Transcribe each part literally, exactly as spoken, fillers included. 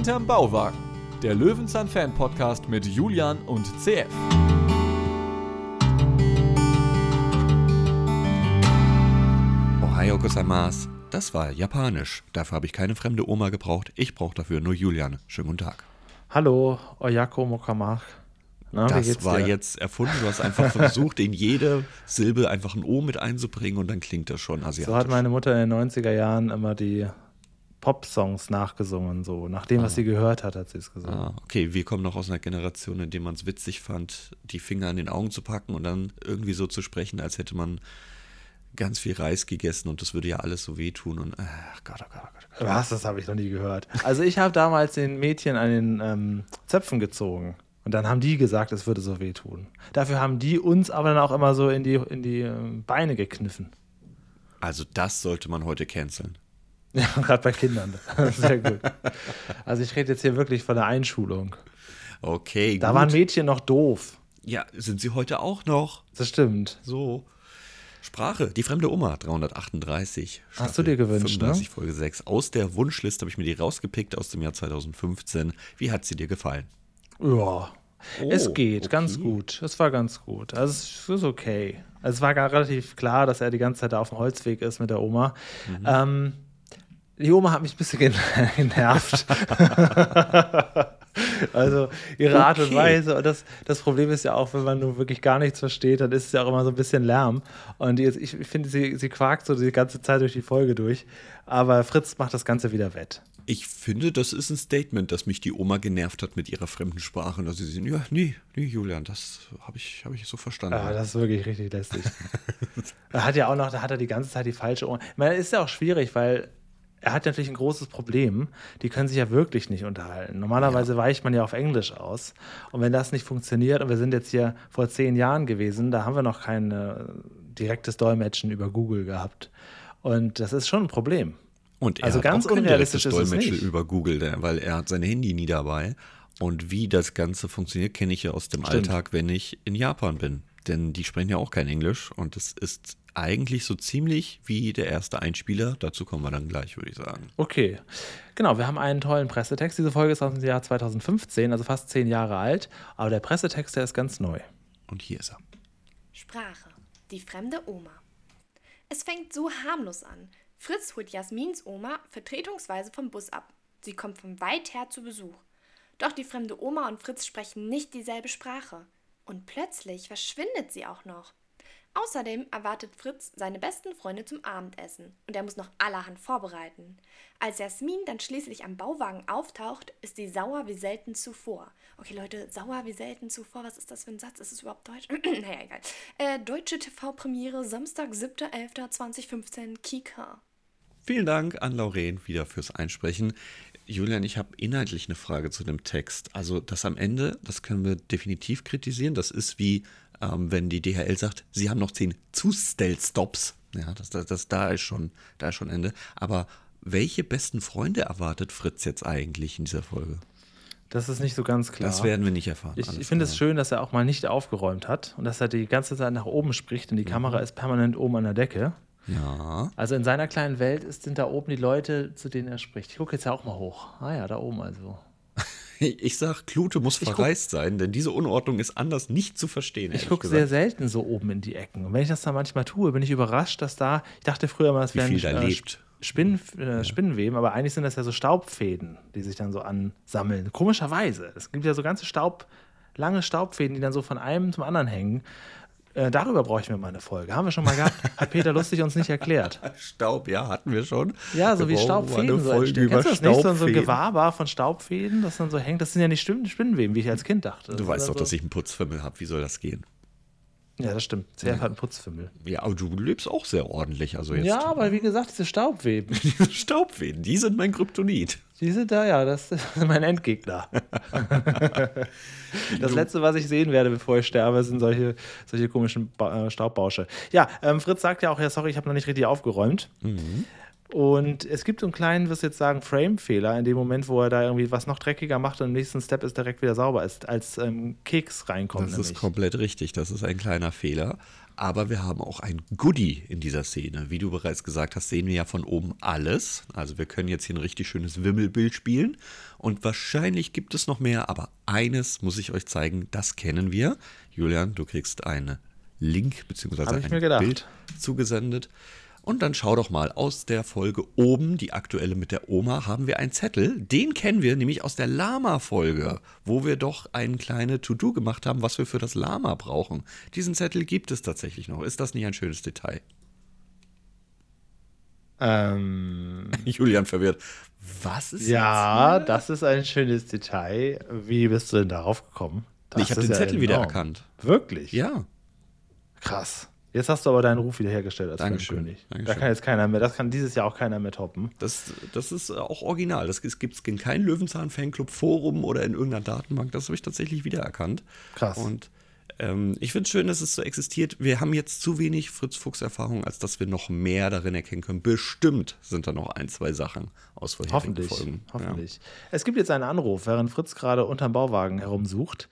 Hinterm Bauwagen, der Löwenzahn-Fan-Podcast mit Julian und C F. Ohayou gozaimasu. Das war japanisch. Dafür habe ich keine fremde Oma gebraucht. Ich brauche dafür nur Julian. Schönen guten Tag. Hallo, Oyako Mokamach. Na, das war dir? Jetzt erfunden. Du hast einfach versucht, in jede Silbe einfach ein O mit einzubringen und dann klingt das schon asiatisch. So hat meine Mutter in den neunziger Jahren immer die Pop-Songs nachgesungen. So. Nach dem, ah. was sie gehört hat, hat sie es gesungen. Ah, okay, wir kommen noch aus einer Generation, in der man es witzig fand, die Finger an den Augen zu packen und dann irgendwie so zu sprechen, als hätte man ganz viel Reis gegessen und das würde ja alles so wehtun und ach Gott, oh Gott, oh Gott, oh Gott. Was, das habe ich noch nie gehört. Also ich habe damals den Mädchen an den ähm, Zöpfen gezogen und dann haben die gesagt, es würde so wehtun. Dafür haben die uns aber dann auch immer so in die, in die ähm, Beine gekniffen. Also das sollte man heute canceln. Ja, gerade bei Kindern. Sehr gut. Also ich rede jetzt hier wirklich von der Einschulung. Okay, gut. Da waren Mädchen noch doof. Ja, sind sie heute auch noch. Das stimmt. So. Sprache, die fremde Oma, dreihundertachtunddreißig. Hast Staffel du dir gewünscht, fünfunddreißig, ne? Folge sechs. Aus der Wunschliste habe ich mir die rausgepickt aus dem Jahr zweitausendfünfzehn. Wie hat sie dir gefallen? Ja, oh, es geht, okay. Ganz gut. Es war ganz gut. Also es ist okay. Also es war gar relativ klar, dass er die ganze Zeit da auf dem Holzweg ist mit der Oma. Mhm. Ähm, die Oma hat mich ein bisschen genervt. Also ihre Art und Weise. Und das, das Problem ist ja auch, wenn man nun wirklich gar nichts versteht, dann ist es ja auch immer so ein bisschen Lärm. Und ich, ich finde, sie, sie quakt so die ganze Zeit durch die Folge durch. Aber Fritz macht das Ganze wieder wett. Ich finde, das ist ein Statement, dass mich die Oma genervt hat mit ihrer fremden Sprache. Und dass sie sagen, ja, nee, nee, Julian, das habe ich, hab ich so verstanden. Ja, das ist wirklich richtig lästig. Er hat ja auch noch, da hat er die ganze Zeit die falsche Oma. Ich meine, ist ja auch schwierig, weil er hat natürlich ein großes Problem. Die können sich ja wirklich nicht unterhalten. Normalerweise ja. weicht man ja auf Englisch aus. Und wenn das nicht funktioniert, und wir sind jetzt hier vor zehn Jahren gewesen, da haben wir noch kein äh, direktes Dolmetschen über Google gehabt. Und das ist schon ein Problem. Und er also hat ganz auch kein unrealistisch direktes ist es Dolmetschen nicht. über Google, weil er hat sein Handy nie dabei. Und wie das Ganze funktioniert, kenne ich ja aus dem Stimmt. Alltag, wenn ich in Japan bin. Denn die sprechen ja auch kein Englisch. Und es ist eigentlich so ziemlich wie der erste Einspieler. Dazu kommen wir dann gleich, würde ich sagen. Okay, genau, wir haben einen tollen Pressetext. Diese Folge ist aus dem Jahr zweitausendfünfzehn, also fast zehn Jahre alt. Aber der Pressetext, der ist ganz neu. Und hier ist er. Sprache, die fremde Oma. Es fängt so harmlos an. Fritz holt Jasmins Oma vertretungsweise vom Bus ab. Sie kommt von weit her zu Besuch. Doch die fremde Oma und Fritz sprechen nicht dieselbe Sprache. Und plötzlich verschwindet sie auch noch. Außerdem erwartet Fritz seine besten Freunde zum Abendessen und er muss noch allerhand vorbereiten. Als Jasmin dann schließlich am Bauwagen auftaucht, ist sie sauer wie selten zuvor. Okay Leute, sauer wie selten zuvor, was ist das für ein Satz? Ist es überhaupt deutsch? Naja, egal. Äh, deutsche T V-Premiere, Samstag, siebter elfter zweitausendfünfzehn, Kika. Vielen Dank an Lauren wieder fürs Einsprechen. Julian, ich habe inhaltlich eine Frage zu dem Text. Also das am Ende, das können wir definitiv kritisieren. Das ist wie, ähm, wenn die D H L sagt, sie haben noch zehn Zustellstops. Ja, das, das, das, da ist schon, da ist schon Ende. Aber welche besten Freunde erwartet Fritz jetzt eigentlich in dieser Folge? Das ist nicht so ganz klar. Das werden wir nicht erfahren. Ich, ich finde es schön, dass er auch mal nicht aufgeräumt hat und dass er die ganze Zeit nach oben spricht und die mhm. Kamera ist permanent oben an der Decke. Ja. Also in seiner kleinen Welt ist, sind da oben die Leute, zu denen er spricht. Ich gucke jetzt ja auch mal hoch. Ah ja, da oben also. Ich sag, Klute muss ich verreist guck, sein, denn diese Unordnung ist anders nicht zu verstehen. Ich gucke sehr selten so oben in die Ecken. Und wenn ich das dann manchmal tue, bin ich überrascht, dass da, ich dachte früher mal, das wären äh, Spinnen, äh, Spinnenweben, aber eigentlich sind das ja so Staubfäden, die sich dann so ansammeln. Komischerweise. Es gibt ja so ganze Staub, lange Staubfäden, die dann so von einem zum anderen hängen. Äh, darüber bräuchten wir mal eine Folge. Haben wir schon mal gehabt. Hat Peter Lustig uns nicht erklärt. Staub, ja, hatten wir schon. Ja, so wir wie Staubfäden. So Folge über Kennst du das nicht? So, so ein Gewaber von Staubfäden, das dann so hängt. Das sind ja nicht Spinnenweben, wie ich als Kind dachte. Du das weißt doch, so. dass ich einen Putzfimmel habe. Wie soll das gehen? Ja, das stimmt. C F ja. hat einen Putzfimmel. Ja, aber du lebst auch sehr ordentlich. Also jetzt. Ja, aber wie gesagt, diese Staubfäden. Diese Staubfäden, die sind mein Kryptonit. Die sind da, ja, das ist mein Endgegner. Das Letzte, was ich sehen werde, bevor ich sterbe, sind solche, solche komischen ba- äh, Staubbausche. Ja, ähm, Fritz sagt ja auch, ja, sorry, ich habe noch nicht richtig aufgeräumt. Mhm. Und es gibt so einen kleinen, wirst du jetzt sagen, Frame-Fehler in dem Moment, wo er da irgendwie was noch dreckiger macht und im nächsten Step ist direkt wieder sauber ist, als ähm, Keks reinkommt. Das nämlich. ist komplett richtig, das ist ein kleiner Fehler. Aber wir haben auch ein Goodie in dieser Szene. Wie du bereits gesagt hast, sehen wir ja von oben alles. Also wir können jetzt hier ein richtig schönes Wimmelbild spielen. Und wahrscheinlich gibt es noch mehr, aber eines muss ich euch zeigen, das kennen wir. Julian, du kriegst einen Link bzw. Hab ich mir ein gedacht. Bild zugesendet. Und dann schau doch mal, aus der Folge oben, die aktuelle mit der Oma, haben wir einen Zettel. Den kennen wir nämlich aus der Lama-Folge, wo wir doch eine kleine To-Do gemacht haben, was wir für das Lama brauchen. Diesen Zettel gibt es tatsächlich noch. Ist das nicht ein schönes Detail? Ähm, Julian verwirrt. Was ist ja, jetzt das ist ein schönes Detail. Wie bist du denn darauf gekommen? hier? Ich habe den Zettel wieder erkannt. Wirklich? Ja. Krass. Jetzt hast du aber deinen Ruf wiederhergestellt als Dankeschön, Filmkönig. Da Dankeschön. kann jetzt keiner mehr, das kann dieses Jahr auch keiner mehr toppen. Das, das ist auch original. Das gibt es in keinem Löwenzahn-Fanclub-Forum oder in irgendeiner Datenbank. Das habe ich tatsächlich wiedererkannt. Krass. Und ähm, ich finde es schön, dass es so existiert. Wir haben jetzt zu wenig Fritz-Fuchs-Erfahrung, als dass wir noch mehr darin erkennen können. Bestimmt sind da noch ein, zwei Sachen aus vorherigen Hoffentlich. Folgen. Hoffentlich. Es gibt jetzt einen Anruf, während Fritz gerade unterm Bauwagen herumsucht.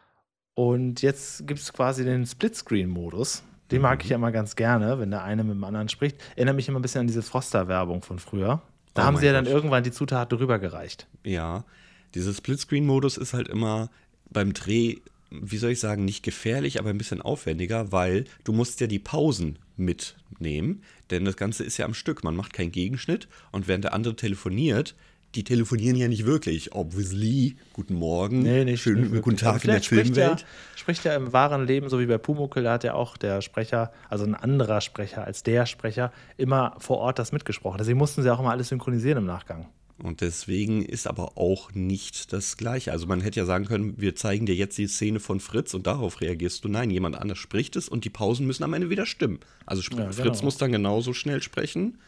Und jetzt gibt es quasi den Splitscreen-Modus. Den mag ich ja immer ganz gerne, wenn der eine mit dem anderen spricht. Erinnert mich immer ein bisschen an diese Froster-Werbung von früher. Da Oh haben mein sie ja dann Gott. irgendwann die Zutaten rübergereicht. Ja, dieser Splitscreen-Modus ist halt immer beim Dreh, wie soll ich sagen, nicht gefährlich, aber ein bisschen aufwendiger, weil du musst ja die Pausen mitnehmen, denn das Ganze ist ja am Stück. Man macht keinen Gegenschnitt und während der andere telefoniert, die telefonieren ja nicht wirklich. Obviously, guten Morgen, schönen nicht guten wirklich. Tag Aber in der vielleicht spricht Filmwelt. Er, spricht ja im wahren Leben, so wie bei Pumuckl, da hat ja auch der Sprecher, also ein anderer Sprecher als der Sprecher, immer vor Ort das mitgesprochen. Deswegen mussten sie auch immer alles synchronisieren im Nachgang. Und deswegen ist aber auch nicht das Gleiche. Also man hätte ja sagen können, wir zeigen dir jetzt die Szene von Fritz und darauf reagierst du. Nein, jemand anders spricht es und die Pausen müssen am Ende wieder stimmen. Also sp- Ja, genau. Fritz muss dann genauso schnell sprechen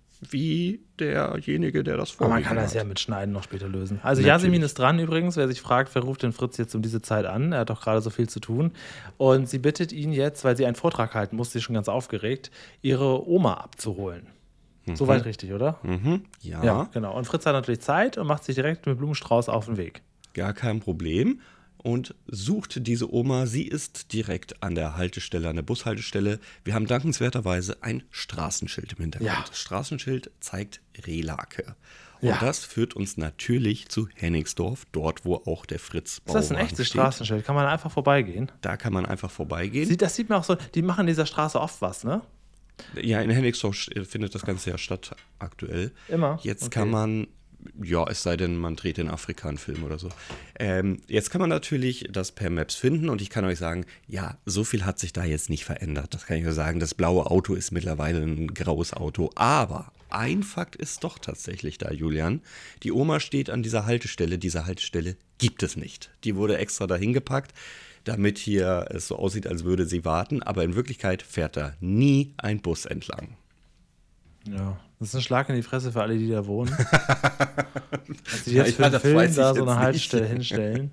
wie derjenige, der das Aber vorliegen man kann das hat. ja mit Schneiden noch später lösen. Also Natürlich. Yasemin ist dran übrigens, wer sich fragt, wer ruft den Fritz jetzt um diese Zeit an? Er hat doch gerade so viel zu tun. Und sie bittet ihn jetzt, weil sie einen Vortrag halten muss, sie ist schon ganz aufgeregt, ihre Oma abzuholen. Soweit richtig, oder? Mhm. Ja, Ja, genau. Und Fritz hat natürlich Zeit und macht sich direkt mit Blumenstrauß auf den Weg. gar kein Problem. Und sucht diese Oma. Sie ist direkt an der Haltestelle, an der Bushaltestelle. Wir haben dankenswerterweise ein Straßenschild im Hintergrund. Ja. Das Straßenschild zeigt Rehlake. Und Ja. das führt uns natürlich zu Hennigsdorf, dort wo auch der Fritz Ist das ein Bauwagen echtes steht. Straßenschild? Kann man einfach vorbeigehen? Da kann man einfach vorbeigehen. Sieht, das sieht man auch so, die machen in dieser Straße oft was, ne? Ja, in Hennigsdorf findet das Ganze ja statt aktuell. Immer? Jetzt Okay. kann man, ja, es sei denn, man dreht den Afrika-Film oder so. Ähm, jetzt kann man natürlich das per Maps finden und ich kann euch sagen, ja, so viel hat sich da jetzt nicht verändert. Das kann ich nur sagen. Das blaue Auto ist mittlerweile ein graues Auto. Aber ein Fakt ist doch tatsächlich da, Julian. Die Oma steht an dieser Haltestelle. Diese Haltestelle gibt es nicht. Die wurde extra dahin gepackt, damit hier es so aussieht, als würde sie warten. Aber in Wirklichkeit fährt da nie ein Bus entlang. Ja, das ist ein Schlag in die Fresse für alle, die da wohnen. Dass sie Ja, jetzt für ja, den das Film weiß ich da so jetzt eine nicht. Haltestelle hinstellen.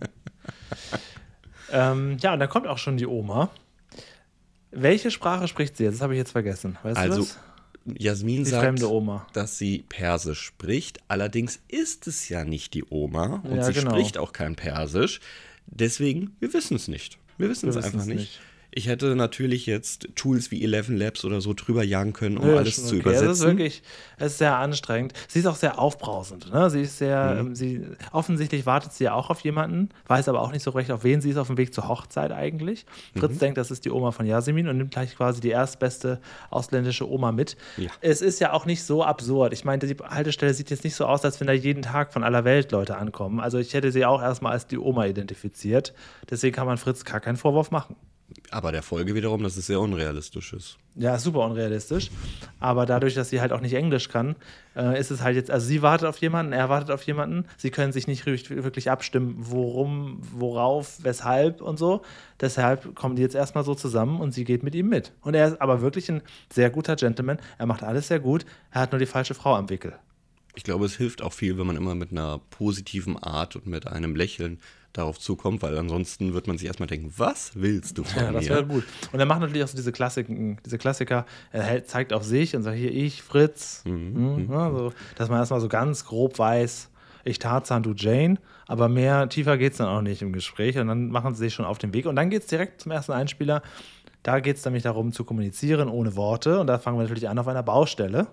ähm, ja, und dann kommt auch schon die Oma. Welche Sprache spricht sie jetzt? Das habe ich jetzt vergessen. Weißt Also, du das? Jasmin Die sagt, fremde Oma. dass sie Persisch spricht. Allerdings ist es ja nicht die Oma und Ja, sie genau. spricht auch kein Persisch. Deswegen, wir wissen es nicht. Wir wissen es Wir einfach wissen's nicht. nicht. Ich hätte natürlich jetzt Tools wie Eleven Labs oder so drüber jagen können, um Nö, alles schon zu okay. übersetzen. Es ist wirklich, es ist sehr anstrengend. Sie ist auch sehr aufbrausend. Ne? Sie ist sehr, Mhm. ähm, sie, offensichtlich wartet sie ja auch auf jemanden, weiß aber auch nicht so recht, auf wen sie ist auf dem Weg zur Hochzeit eigentlich. Fritz Mhm. denkt, das ist die Oma von Yasemin und nimmt gleich quasi die erstbeste ausländische Oma mit. Ja. Es ist ja auch nicht so absurd. Ich meine, die Haltestelle sieht jetzt nicht so aus, als wenn da jeden Tag von aller Welt Leute ankommen. Also ich hätte sie auch erstmal als die Oma identifiziert. Deswegen kann man Fritz gar keinen Vorwurf machen. Aber der Folge wiederum, dass es sehr unrealistisch ist. Ja, ist super unrealistisch. Aber dadurch, dass sie halt auch nicht Englisch kann, äh, ist es halt jetzt, also sie wartet auf jemanden, er wartet auf jemanden. Sie können sich nicht richtig- wirklich abstimmen, worum, worauf, weshalb und so. Deshalb kommen die jetzt erstmal so zusammen und sie geht mit ihm mit. Und er ist aber wirklich ein sehr guter Gentleman. Er macht alles sehr gut. Er hat nur die falsche Frau am Wickel. Ich glaube, es hilft auch viel, wenn man immer mit einer positiven Art und mit einem Lächeln darauf zukommt, weil ansonsten wird man sich erstmal denken, was willst du von Ja, das mir? wäre gut. Und er macht natürlich auch so diese Klassiken, diese Klassiker, er hält, zeigt auf sich und sagt, hier ich, Fritz. Mhm. Ja, so, dass man erstmal so ganz grob weiß, ich Tarzan, du Jane, aber mehr tiefer geht es dann auch nicht im Gespräch und dann machen sie sich schon auf den Weg und dann geht es direkt zum ersten Einspieler. Da geht es nämlich darum zu kommunizieren ohne Worte und da fangen wir natürlich an auf einer Baustelle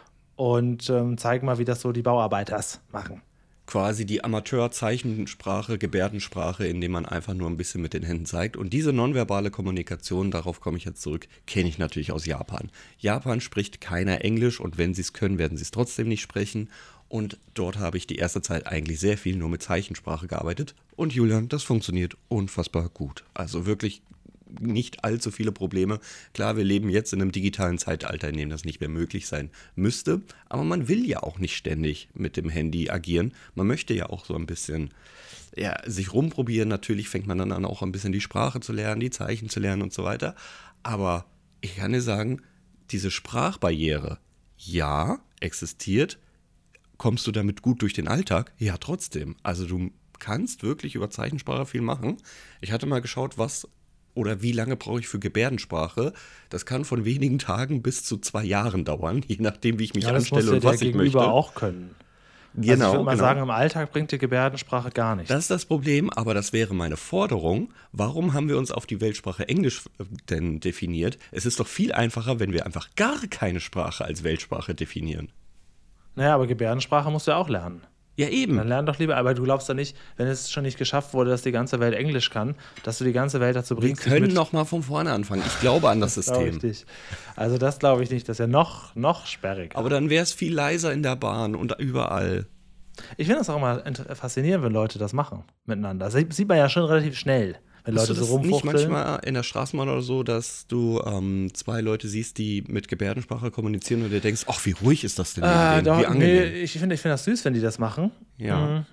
und ähm, zeigen mal, wie das so die Bauarbeiters machen. Quasi die Amateur-Zeichensprache, Gebärdensprache, indem man einfach nur ein bisschen mit den Händen zeigt. Und diese nonverbale Kommunikation, darauf komme ich jetzt zurück, kenne ich natürlich aus Japan. Japan spricht keiner Englisch und wenn sie es können, werden sie es trotzdem nicht sprechen. Und dort habe ich die erste Zeit eigentlich sehr viel nur mit Zeichensprache gearbeitet. Und Julian, das funktioniert unfassbar gut. Also wirklich nicht allzu viele Probleme. Klar, wir leben jetzt in einem digitalen Zeitalter, in dem das nicht mehr möglich sein müsste. Aber man will ja auch nicht ständig mit dem Handy agieren. Man möchte ja auch so ein bisschen ja, sich rumprobieren. Natürlich fängt man dann an, auch ein bisschen die Sprache zu lernen, die Zeichen zu lernen und so weiter. Aber ich kann dir sagen, diese Sprachbarriere, ja, existiert. Kommst du damit gut durch den Alltag? Ja, trotzdem. Also du kannst wirklich über Zeichensprache viel machen. Ich hatte mal geschaut, was oder wie lange brauche ich für Gebärdensprache. Das kann von wenigen Tagen bis zu zwei Jahren dauern, je nachdem, wie ich mich Ja, das anstelle muss ja und der was ich Gegenüber möchte. auch können. Genau, also ich würde mal genau. sagen, im Alltag bringt die Gebärdensprache gar nichts. Das ist das Problem, aber das wäre meine Forderung. Warum haben wir uns auf die Weltsprache Englisch äh, denn definiert? Es ist doch viel einfacher, wenn wir einfach gar keine Sprache als Weltsprache definieren. Naja, aber Gebärdensprache musst du ja auch lernen. Ja, eben. Dann lern doch lieber, aber du glaubst doch nicht, wenn es schon nicht geschafft wurde, dass die ganze Welt Englisch kann, dass du die ganze Welt dazu Wir bringst. sich können mit- noch mal von vorne anfangen. Ich glaube an das Glaub ich System. nicht. Also das glaube ich nicht, das ist ja noch, noch sperriger. Aber dann wäre es viel leiser in der Bahn und überall. Ich finde das auch immer int- faszinierend, wenn Leute das machen miteinander. Das sieht man ja schon relativ schnell, wenn Hast Leute du so das nicht rumfuchteln. manchmal in der Straßenbahn oder so, dass du ähm, zwei Leute siehst, die mit Gebärdensprache kommunizieren und dir denkst, ach, wie ruhig ist das denn neben Ah, denen? doch, Wie nee, angenehm. ich finde ich find das süß, wenn die das machen. Ja. Mhm.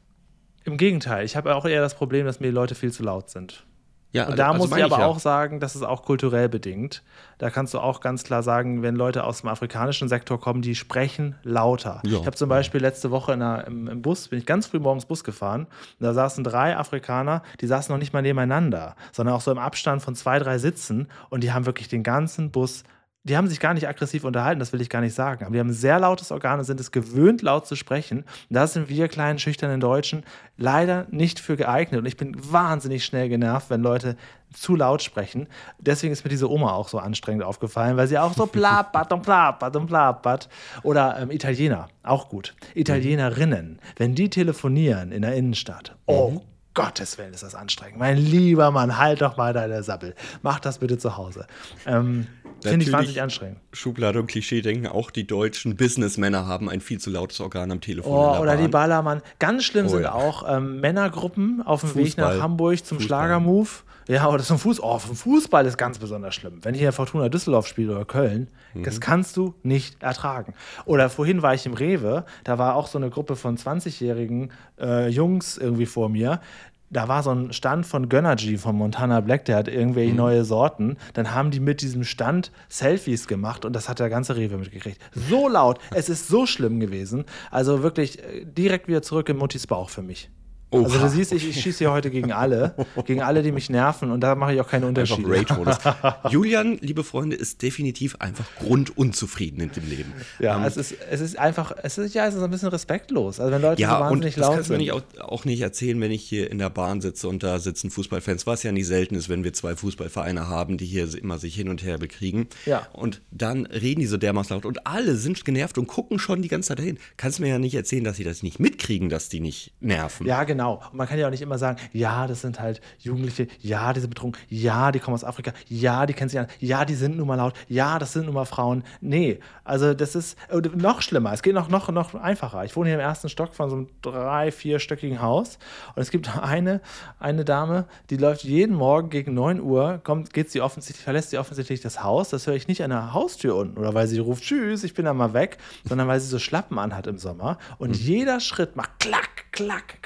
Im Gegenteil, ich habe auch eher das Problem, dass mir die Leute viel zu laut sind. Ja, Und da also muss ich meine aber ja. auch sagen, das ist auch kulturell bedingt. Da kannst du auch ganz klar sagen, wenn Leute aus dem afrikanischen Sektor kommen, die sprechen lauter. Ja. Ich habe zum Beispiel letzte Woche in einer, im, im Bus, bin ich ganz früh morgens Bus gefahren, und da saßen drei Afrikaner, die saßen noch nicht mal nebeneinander, sondern auch so im Abstand von zwei, drei Sitzen und die haben wirklich den ganzen Bus. Die haben sich gar nicht aggressiv unterhalten, das will ich gar nicht sagen. Aber die haben ein sehr lautes Organ und sind es gewöhnt, laut zu sprechen. Und da sind wir kleinen, schüchternen Deutschen leider nicht für geeignet. Und ich bin wahnsinnig schnell genervt, wenn Leute zu laut sprechen. Deswegen ist mir diese Oma auch so anstrengend aufgefallen, weil sie auch so plappert und plappert und plappert. Oder ähm, Italiener, auch gut. Italienerinnen, wenn die telefonieren in der Innenstadt, oh Gottes Willen ist das anstrengend. Mein lieber Mann, halt doch mal deine Sappel. Mach das bitte zu Hause. Ähm, Finde ich Natürlich wahnsinnig anstrengend. Schublade und Klischee denken, auch die deutschen Businessmänner haben ein viel zu lautes Organ am Telefon. in Oh, der oder die Bahn. Ballermann. Ganz schlimm Oh, sind ja. auch ähm, Männergruppen auf dem Weg Fußball. nach Hamburg zum Fußball. Schlagermove. Ja, oder zum Fußball. Oh, vom Fußball ist ganz besonders schlimm. Wenn hier Fortuna Düsseldorf spielt oder Köln, Mhm. das kannst du nicht ertragen. Oder vorhin war ich im Rewe, da war auch so eine Gruppe von zwanzigjährigen äh, Jungs irgendwie vor mir. Da war so ein Stand von Gönnergy von Montana Black, der hat irgendwelche Mhm. neue Sorten. Dann haben die mit diesem Stand Selfies gemacht und das hat der ganze Rewe mitgekriegt. So laut, es ist so schlimm gewesen. Also wirklich äh, direkt wieder zurück in Muttis Bauch für mich. Oha. Also du siehst, ich, ich schieße hier heute gegen alle, gegen alle, die mich nerven und da mache ich auch keine Einfach Unterschiede. Rage-Modus. Julian, liebe Freunde, ist definitiv einfach grundunzufrieden in dem Leben. Ja, Ähm, es ist, es ist einfach, es ist ja, es ist ein bisschen respektlos. Also wenn Leute so Ja, und wahnsinnig das laut kannst du mir sind. nicht auch, auch nicht erzählen, wenn ich hier in der Bahn sitze und da sitzen Fußballfans, was ja nicht selten ist, wenn wir zwei Fußballvereine haben, die hier immer sich hin und her bekriegen. Ja. Und dann reden die so dermaßen laut und alle sind genervt und gucken schon die ganze Zeit dahin. Kannst mir ja nicht erzählen, dass sie das nicht mitkriegen, dass die nicht nerven. Ja, genau. Und man kann ja auch nicht immer sagen, ja, das sind halt Jugendliche, ja, die sind betrunken, ja, die kommen aus Afrika, ja, die kennen sich an, ja, die sind nun mal laut, ja, das sind nun mal Frauen. Nee, also das ist äh, noch schlimmer. Es geht noch, noch, noch einfacher. Ich wohne hier im ersten Stock von so einem drei-, vierstöckigen Haus und es gibt eine, eine Dame, die läuft jeden Morgen gegen neun Uhr, kommt, geht sie offensichtlich, verlässt sie offensichtlich das Haus. Das höre ich nicht an der Haustür unten oder weil sie ruft, tschüss, ich bin da mal weg, sondern weil sie so Schlappen anhat im Sommer und jeder Schritt macht klack, klack, klack, so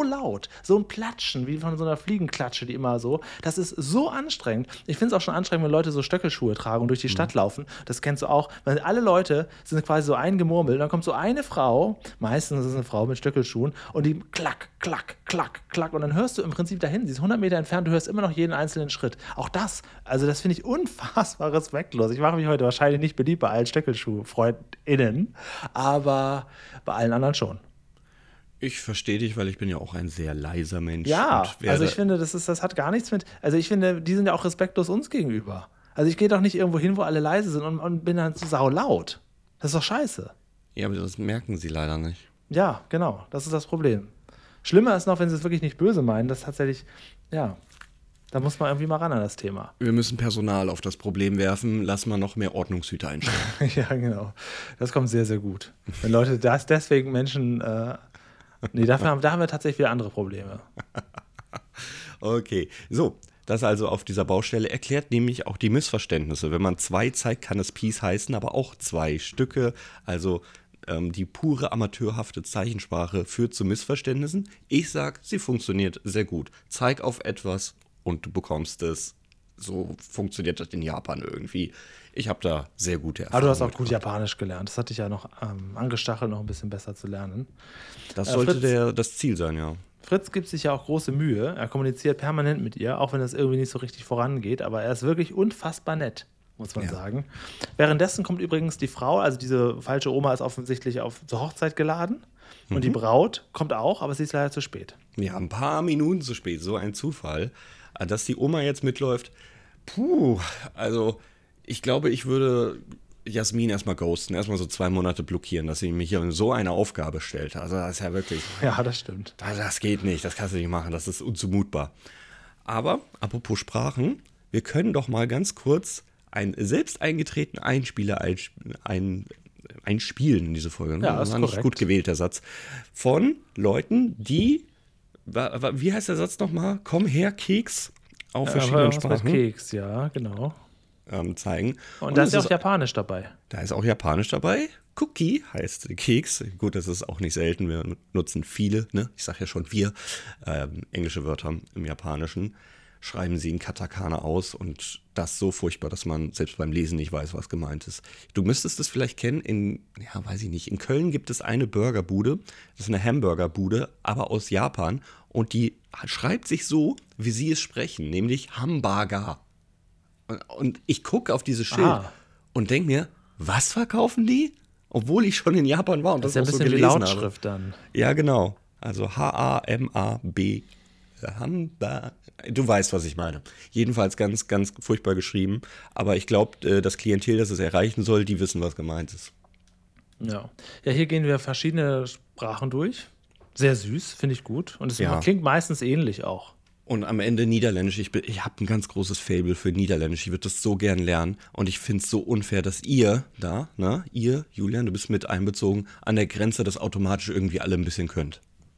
so laut, so ein Platschen, wie von so einer Fliegenklatsche, die immer so, das ist so anstrengend. Ich finde es auch schon anstrengend, wenn Leute so Stöckelschuhe tragen und durch die Stadt mhm. laufen. Das kennst du auch. Weil alle Leute sind quasi so eingemurmelt. Dann kommt so eine Frau, meistens ist es eine Frau mit Stöckelschuhen, und die klack, klack, klack, klack. Und dann hörst du im Prinzip dahin, sie ist hundert Meter entfernt, du hörst immer noch jeden einzelnen Schritt. Auch das, also das finde ich unfassbar respektlos. Ich mache mich heute wahrscheinlich nicht beliebt bei allen Stöckelschuh-FreundInnen, aber bei allen anderen schon. Ich verstehe dich, weil ich bin ja auch ein sehr leiser Mensch. Ja, also ich finde, das, ist, das hat gar nichts mit, also ich finde, die sind ja auch respektlos uns gegenüber. Also ich gehe doch nicht irgendwo hin, wo alle leise sind und, und bin dann so saulaut. Das ist doch scheiße. Ja, aber das merken sie leider nicht. Ja, genau, das ist das Problem. Schlimmer ist noch, wenn sie es wirklich nicht böse meinen, das tatsächlich, ja, da muss man irgendwie mal ran an das Thema. Wir müssen Personal auf das Problem werfen, lass mal noch mehr Ordnungshüter einstellen. Ja, genau. Das kommt sehr, sehr gut. Wenn Leute das deswegen Menschen, äh, nee, dafür haben, da haben wir tatsächlich wieder andere Probleme. Okay, so, das also auf dieser Baustelle erklärt nämlich auch die Missverständnisse. Wenn man zwei zeigt, kann es Piece heißen, aber auch zwei Stücke, also die pure amateurhafte Zeichensprache führt zu Missverständnissen. Ich sag, sie funktioniert sehr gut. Zeig auf etwas und du bekommst es. So funktioniert das in Japan irgendwie. Ich habe da sehr gute Erfahrungen. Aber du hast auch gut Japanisch gelernt. Das hatte ich ja noch ähm, angestachelt, noch ein bisschen besser zu lernen. Das äh, sollte Fritz, der, das Ziel sein, ja. Fritz gibt sich ja auch große Mühe. Er kommuniziert permanent mit ihr, auch wenn das irgendwie nicht so richtig vorangeht. Aber er ist wirklich unfassbar nett, muss man ja. sagen. Währenddessen kommt übrigens die Frau, also diese falsche Oma ist offensichtlich auf zur Hochzeit geladen. Und mhm. die Braut kommt auch, aber sie ist leider zu spät. Ja, ein paar Minuten zu spät, so ein Zufall. Dass die Oma jetzt mitläuft, puh, also ich glaube, ich würde Jasmin erstmal ghosten, erstmal so zwei Monate blockieren, dass sie mich hier so eine Aufgabe stellt. Also das ist ja wirklich... Ja, das stimmt. Das, das geht nicht, das kannst du nicht machen, das ist unzumutbar. Aber, apropos Sprachen, wir können doch mal ganz kurz einen selbst eingetretenen Einspieler einsp- ein, einspielen in diese Folge. Ne? Ja, das ist korrekt. Gut gewählt, der Satz. Von Leuten, die, wie heißt der Satz nochmal? Komm her, Keks, auf ja, verschiedenen Sprachen. Keks, ja, genau. Ähm, zeigen. Und, Und da ist ja auch Japanisch dabei. Da ist auch Japanisch dabei. Cookie heißt Keks. Gut, das ist auch nicht selten. Wir nutzen viele, ne? Ich sage ja schon wir, ähm, englische Wörter im Japanischen. Schreiben sie in Katakana aus und das so furchtbar, dass man selbst beim Lesen nicht weiß, was gemeint ist. Du müsstest es vielleicht kennen, in, ja, weiß ich nicht, in Köln gibt es eine Burgerbude, das ist eine Hamburgerbude, aber aus Japan und die schreibt sich so, wie sie es sprechen, nämlich Hamburger. Und, und ich gucke auf dieses Schild ah. und denke mir, was verkaufen die? Obwohl ich schon in Japan war und das, das ist auch ja ein so bisschen gelesen wie Lautschrift habe. Dann. Ja, genau. Also H A M A B. Hamburger. Du weißt, was ich meine. Jedenfalls ganz, ganz furchtbar geschrieben. Aber ich glaube, das Klientel, das es erreichen soll, die wissen, was gemeint ist. Ja. Ja, hier gehen wir verschiedene Sprachen durch. Sehr süß, finde ich gut. Und es ja. klingt meistens ähnlich auch. Und am Ende Niederländisch. Ich, ich habe ein ganz großes Faible für Niederländisch. Ich würde das so gern lernen. Und ich finde es so unfair, dass ihr da, ne, ihr, Julian, du bist mit einbezogen, an der Grenze das automatisch irgendwie alle ein bisschen könnt.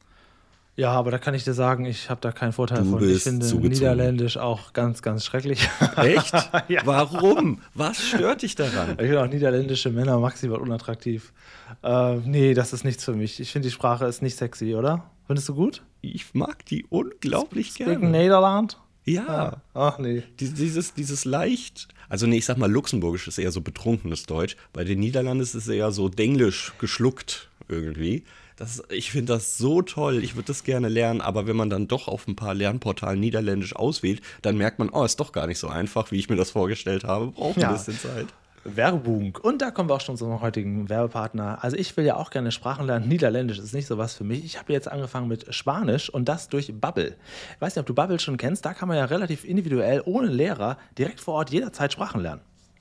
Ja, aber da kann ich dir sagen, ich habe da keinen Vorteil du von. Bist ich finde zugezogen. Niederländisch auch ganz, ganz schrecklich. Echt? Ja. Warum? Was stört dich daran? Ich finde auch niederländische Männer maximal unattraktiv. Äh, nee, das ist nichts für mich. Ich finde, die Sprache ist nicht sexy, oder? Findest du gut? Ich mag die unglaublich Speak gerne. Nederland? Ja. Ach nee. Dieses, dieses leicht, also nee, ich sag mal, Luxemburgisch ist eher so betrunkenes Deutsch. Bei den Niederlanden ist es eher so denglisch geschluckt irgendwie. Das, ich finde das so toll, ich würde das gerne lernen, aber wenn man dann doch auf ein paar Lernportalen Niederländisch auswählt, dann merkt man, oh, ist doch gar nicht so einfach, wie ich mir das vorgestellt habe, braucht ja. ein bisschen Zeit. Werbung. Und da kommen wir auch schon zu unserem heutigen Werbepartner. Also ich will ja auch gerne Sprachen lernen. Niederländisch ist nicht so was für mich. Ich habe jetzt angefangen mit Spanisch und das durch Babbel. Ich weiß nicht, ob du Babbel schon kennst. Da kann man ja relativ individuell, ohne Lehrer, direkt vor Ort jederzeit Sprachen lernen.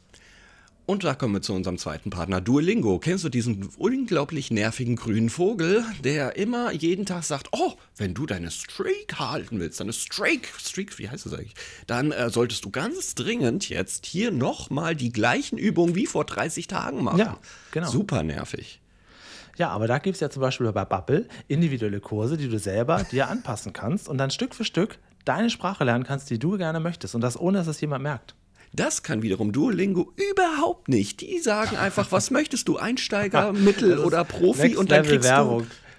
Und da kommen wir zu unserem zweiten Partner, Duolingo. Kennst du diesen unglaublich nervigen grünen Vogel, der immer jeden Tag sagt, oh, wenn du deine Streak halten willst, deine Streak, Streak, wie heißt das eigentlich, dann äh, solltest du ganz dringend jetzt hier nochmal die gleichen Übungen wie vor dreißig Tagen machen. Ja, genau. Super nervig. Ja, aber da gibt es ja zum Beispiel bei Babbel individuelle Kurse, die du selber dir anpassen kannst und dann Stück für Stück deine Sprache lernen kannst, die du gerne möchtest und das ohne, dass es jemand merkt. Das kann wiederum Duolingo überhaupt nicht. Die sagen einfach, was möchtest du, Einsteiger, Mittel oder Profi? Und dann kriegst, du,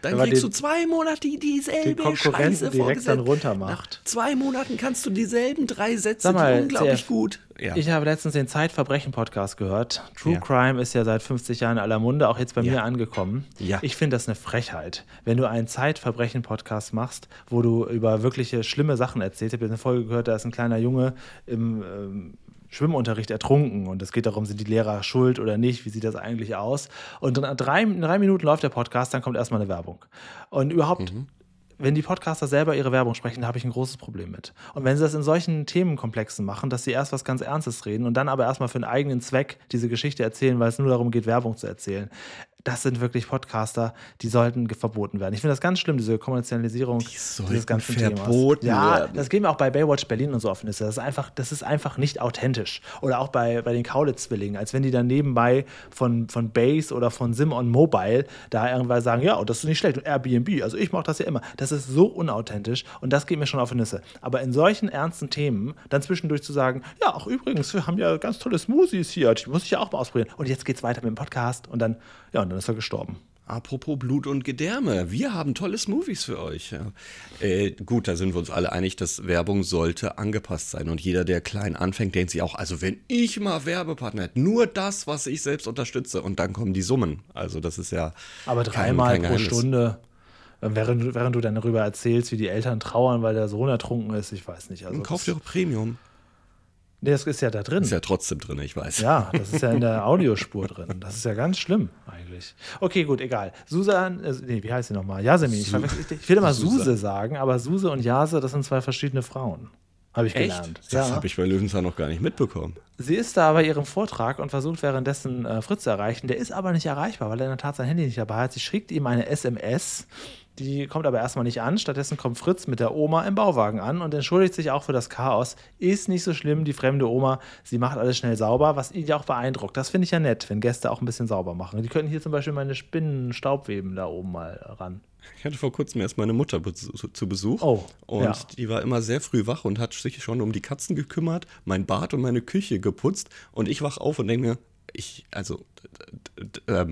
Dann Wenn man kriegst den- du zwei Monate die dieselbe den Konkurrenten Scheiße direkt vorgesetzt. dann runter macht. Nach zwei Monaten kannst du dieselben drei Sätze, Sag mal, die unglaublich C F, gut. Ja. Ich habe letztens den Zeitverbrechen-Podcast gehört. True Ja. Crime ist ja seit fünfzig Jahren in aller Munde, auch jetzt bei Ja. mir angekommen. Ja. Ich finde das eine Frechheit, wenn du einen Zeitverbrechen-Podcast machst, wo du über wirkliche schlimme Sachen erzählst. Ich habe eine Folge gehört, da ist ein kleiner Junge im ähm, Schwimmunterricht ertrunken und es geht darum, sind die Lehrer schuld oder nicht, wie sieht das eigentlich aus? Und in drei, in drei Minuten läuft der Podcast, dann kommt erstmal eine Werbung. Und überhaupt, Mhm. wenn die Podcaster selber ihre Werbung sprechen, da habe ich ein großes Problem mit. Und wenn sie das in solchen Themenkomplexen machen, dass sie erst was ganz Ernstes reden und dann aber erstmal für einen eigenen Zweck diese Geschichte erzählen, weil es nur darum geht, Werbung zu erzählen, das sind wirklich Podcaster, die sollten ge- verboten werden. Ich finde das ganz schlimm, diese Kommerzialisierung sollten dieses ganzen Themas. verboten Ja, werden. das geht mir auch bei Baywatch Berlin und so auf den Nüsse. Das ist einfach, das ist einfach nicht authentisch. Oder auch bei, bei den Kaulitz-Zwillingen, als wenn die dann nebenbei von, von Base oder von Sim on Mobile da irgendwann sagen, ja, und das ist nicht schlecht, und Airbnb, also ich mache das ja immer. Das ist so unauthentisch und das geht mir schon auf die Nüsse. Aber in solchen ernsten Themen dann zwischendurch zu sagen, ja, auch übrigens, wir haben ja ganz tolle Smoothies hier, die muss ich ja auch mal ausprobieren. Und jetzt geht's weiter mit dem Podcast und dann, ja, und dann ist er gestorben. Apropos Blut und Gedärme, wir haben tolle Smoothies für euch. Ja. Äh, gut, da sind wir uns alle einig, dass Werbung sollte angepasst sein. Und jeder, der klein anfängt, denkt sich auch, also wenn ich mal Werbepartner hätte, nur das, was ich selbst unterstütze. Und dann kommen die Summen. Also das ist ja Aber kein- dreimal kein pro Geheimnis. Stunde, äh, während, du- während du dann darüber erzählst, wie die Eltern trauern, weil der Sohn ertrunken ist, ich weiß nicht. Also Und kauft das, ihr auch Premium. nee, das ist ja da drin. Ist ja trotzdem drin, ich weiß. Ja, das ist ja in der Audiospur drin. Das ist ja ganz schlimm eigentlich. Okay, gut, egal. Susan, äh, nee, wie heißt sie nochmal? Yasemin. Ich, verwechsel- ich, ich will immer Susa. Suse sagen, aber Suse und Jase, das sind zwei verschiedene Frauen. Habe ich gelernt. Echt? Das habe ich bei Löwenzahn noch gar nicht mitbekommen. Sie ist da bei ihrem Vortrag und versucht währenddessen äh, Fritz zu erreichen. Der ist aber nicht erreichbar, weil er in der Tat sein Handy nicht dabei hat. Sie schickt ihm eine S M S, die kommt aber erstmal nicht an. Stattdessen kommt Fritz mit der Oma im Bauwagen an und entschuldigt sich auch für das Chaos. Ist nicht so schlimm, die fremde Oma, sie macht alles schnell sauber, was ihn ja auch beeindruckt. Das finde ich ja nett, wenn Gäste auch ein bisschen sauber machen. Die könnten hier zum Beispiel meine Spinnen-Staubweben da oben mal ran. Ich hatte vor kurzem erst meine Mutter besu- zu Besuch. Oh, Und ja. die war immer sehr früh wach und hat sich schon um die Katzen gekümmert, mein Bad und meine Küche geputzt. Und ich wach auf und denke mir, ich, also, d- d- ähm,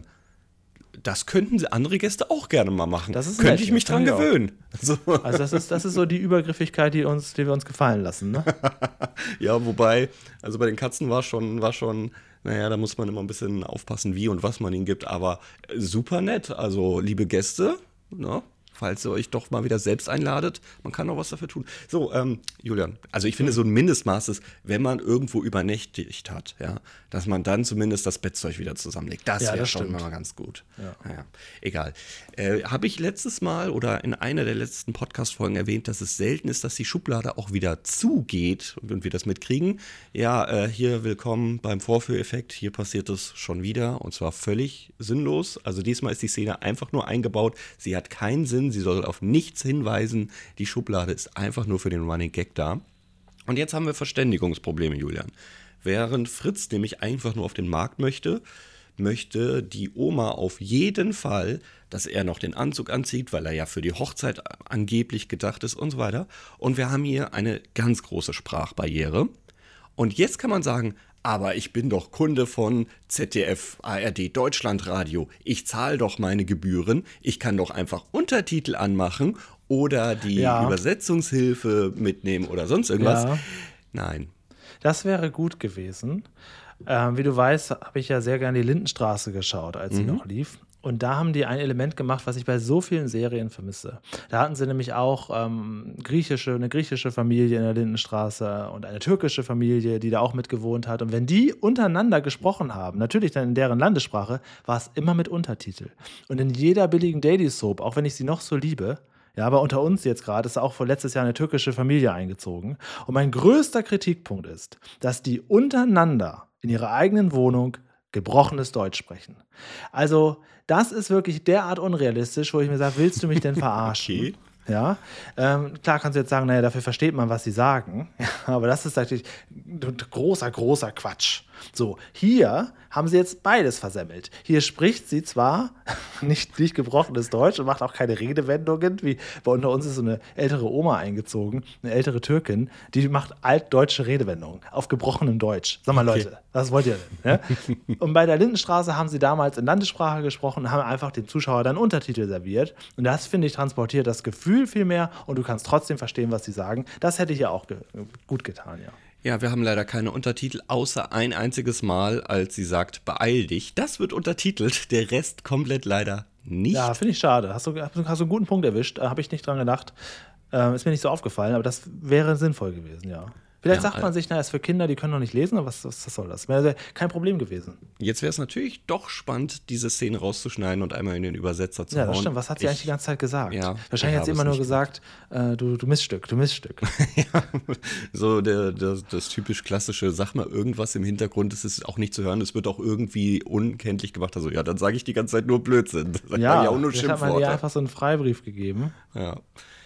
das könnten sie andere Gäste auch gerne mal machen. Das ist Könnte nett, ich mich das dran kann ich auch. gewöhnen. So. Also das ist, das ist so die Übergriffigkeit, die, uns, die wir uns gefallen lassen. Ne? Ja, wobei, also bei den Katzen war schon, war schon, naja, da muss man immer ein bisschen aufpassen, wie und was man ihnen gibt. Aber äh, super nett. Also, liebe Gäste, ne? Falls ihr euch doch mal wieder selbst einladet, man kann auch was dafür tun. So, ähm, Julian, also ich finde, so ein Mindestmaß ist, wenn man irgendwo übernächtigt hat, ja, dass man dann zumindest das Bettzeug wieder zusammenlegt. Das Ja, wäre das schon stimmt. mal ganz gut. Ja. Naja, egal. Äh, Habe ich letztes Mal oder in einer der letzten Podcast-Folgen erwähnt, dass es selten ist, dass die Schublade auch wieder zugeht und wir das mitkriegen? Ja, äh, hier willkommen beim Vorführeffekt. Hier passiert es schon wieder und zwar völlig sinnlos. Also diesmal ist die Szene einfach nur eingebaut. Sie hat keinen Sinn. Sie soll auf nichts hinweisen. Die Schublade ist einfach nur für den Running Gag da. Und jetzt haben wir Verständigungsprobleme, Julian. Während Fritz nämlich einfach nur auf den Markt möchte, möchte die Oma auf jeden Fall, dass er noch den Anzug anzieht, weil er ja für die Hochzeit angeblich gedacht ist und so weiter. Und wir haben hier eine ganz große Sprachbarriere. Und jetzt kann man sagen, aber ich bin doch Kunde von Z D F, A R D, Deutschlandradio. Ich zahle doch meine Gebühren. Ich kann doch einfach Untertitel anmachen oder die Ja. Übersetzungshilfe mitnehmen oder sonst irgendwas. Ja. Nein. Das wäre gut gewesen. Ähm, wie du weißt, habe ich ja sehr gerne die Lindenstraße geschaut, als sie noch lief. Und da haben die ein Element gemacht, was ich bei so vielen Serien vermisse. Da hatten sie nämlich auch ähm, griechische, eine griechische Familie in der Lindenstraße und eine türkische Familie, die da auch mitgewohnt hat. Und wenn die untereinander gesprochen haben, natürlich dann in deren Landessprache, war es immer mit Untertitel. Und in jeder billigen Daily Soap, auch wenn ich sie noch so liebe, ja, aber unter uns jetzt gerade ist auch vor letztes Jahr eine türkische Familie eingezogen. Und mein größter Kritikpunkt ist, dass die untereinander in ihrer eigenen Wohnung gebrochenes Deutsch sprechen. Also, das ist wirklich derart unrealistisch, wo ich mir sage, willst du mich denn verarschen? Okay. Ja, ähm, klar kannst du jetzt sagen, naja, dafür versteht man, was sie sagen. Ja, aber das ist natürlich großer, großer Quatsch. So, hier haben sie jetzt beides versemmelt. Hier spricht sie zwar nicht, nicht gebrochenes Deutsch und macht auch keine Redewendungen, wie bei unter uns ist so eine ältere Oma eingezogen, eine ältere Türkin, die macht altdeutsche Redewendungen auf gebrochenem Deutsch. Sag mal, okay. Leute, was wollt ihr denn? Ja? Und bei der Lindenstraße haben sie damals in Landessprache gesprochen und haben einfach dem Zuschauer dann Untertitel serviert. Und das, finde ich, transportiert das Gefühl viel mehr und du kannst trotzdem verstehen, was sie sagen. Das hätte hier auch ge- gut getan, ja. Ja, wir haben leider keine Untertitel, außer ein einziges Mal, als sie sagt, beeil dich. Das wird untertitelt, der Rest komplett leider nicht. Ja, finde ich schade. Hast du, hast du einen guten Punkt erwischt, habe ich nicht dran gedacht. Ähm, ist mir nicht so aufgefallen, aber das wäre sinnvoll gewesen, ja. Vielleicht ja, sagt man sich, na, ist für Kinder, die können noch nicht lesen, aber was, was soll das? Wäre kein Problem gewesen. Jetzt wäre es natürlich doch spannend, diese Szene rauszuschneiden und einmal in den Übersetzer zu ja, hauen. Ja, das stimmt. Was hat sie ich, eigentlich die ganze Zeit gesagt? Ja, Wahrscheinlich hat sie immer nur gesagt, äh, du, du Miststück, du Miststück. Ja, so der, der, das typisch klassische, sag mal irgendwas im Hintergrund, es ist auch nicht zu hören, es wird auch irgendwie unkenntlich gemacht. Also ja, dann sage ich die ganze Zeit nur Blödsinn. Das ja, ja auch nur jetzt hat man ihr einfach so einen Freibrief gegeben. Ja.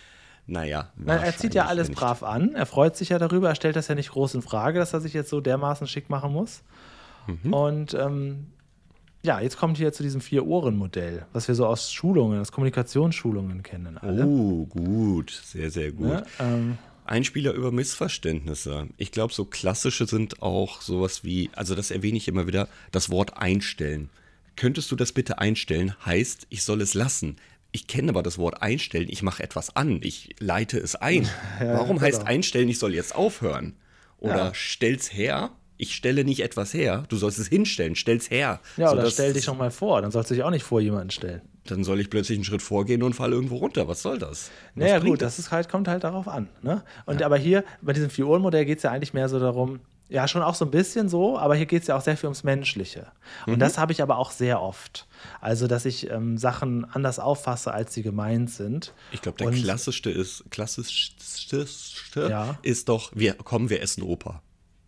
Naja. Nein, er zieht ja alles brav an, er freut sich ja darüber, er stellt das ja nicht groß in Frage, dass er sich jetzt so dermaßen schick machen muss. Mhm. Und ähm, ja, jetzt kommt hier zu diesem Vier-Ohren-Modell, was wir so aus Schulungen, aus Kommunikationsschulungen kennen. Alle. Oh, gut, sehr, sehr gut. Ja, ähm, Einspieler über Missverständnisse. Ich glaube, so klassische sind auch sowas wie, also das erwähne ich immer wieder, das Wort einstellen. Könntest du das bitte einstellen? Heißt, ich soll es lassen. Ich kenne aber das Wort einstellen, ich mache etwas an, ich leite es ein. Ja, Warum genau. heißt einstellen, ich soll jetzt aufhören? Oder ja. stell's her, ich stelle nicht etwas her, du sollst es hinstellen, stell's her. Ja, oder stell dich schon mal vor, dann sollst du dich auch nicht vor jemanden stellen. Dann soll ich plötzlich einen Schritt vorgehen und falle irgendwo runter, was soll das? Was naja gut, das ist halt, kommt halt darauf an. Ne? Und ja. aber hier, bei diesem Vier-Ohren-Modell geht es ja eigentlich mehr so darum, ja, schon auch so ein bisschen so, aber hier geht es ja auch sehr viel ums Menschliche. Und mhm. das habe ich aber auch sehr oft. Also, dass ich ähm, Sachen anders auffasse, als sie gemeint sind. Ich glaube, der Und, klassischste ist, klassischste ja. ist doch, wir kommen, wir essen Opa.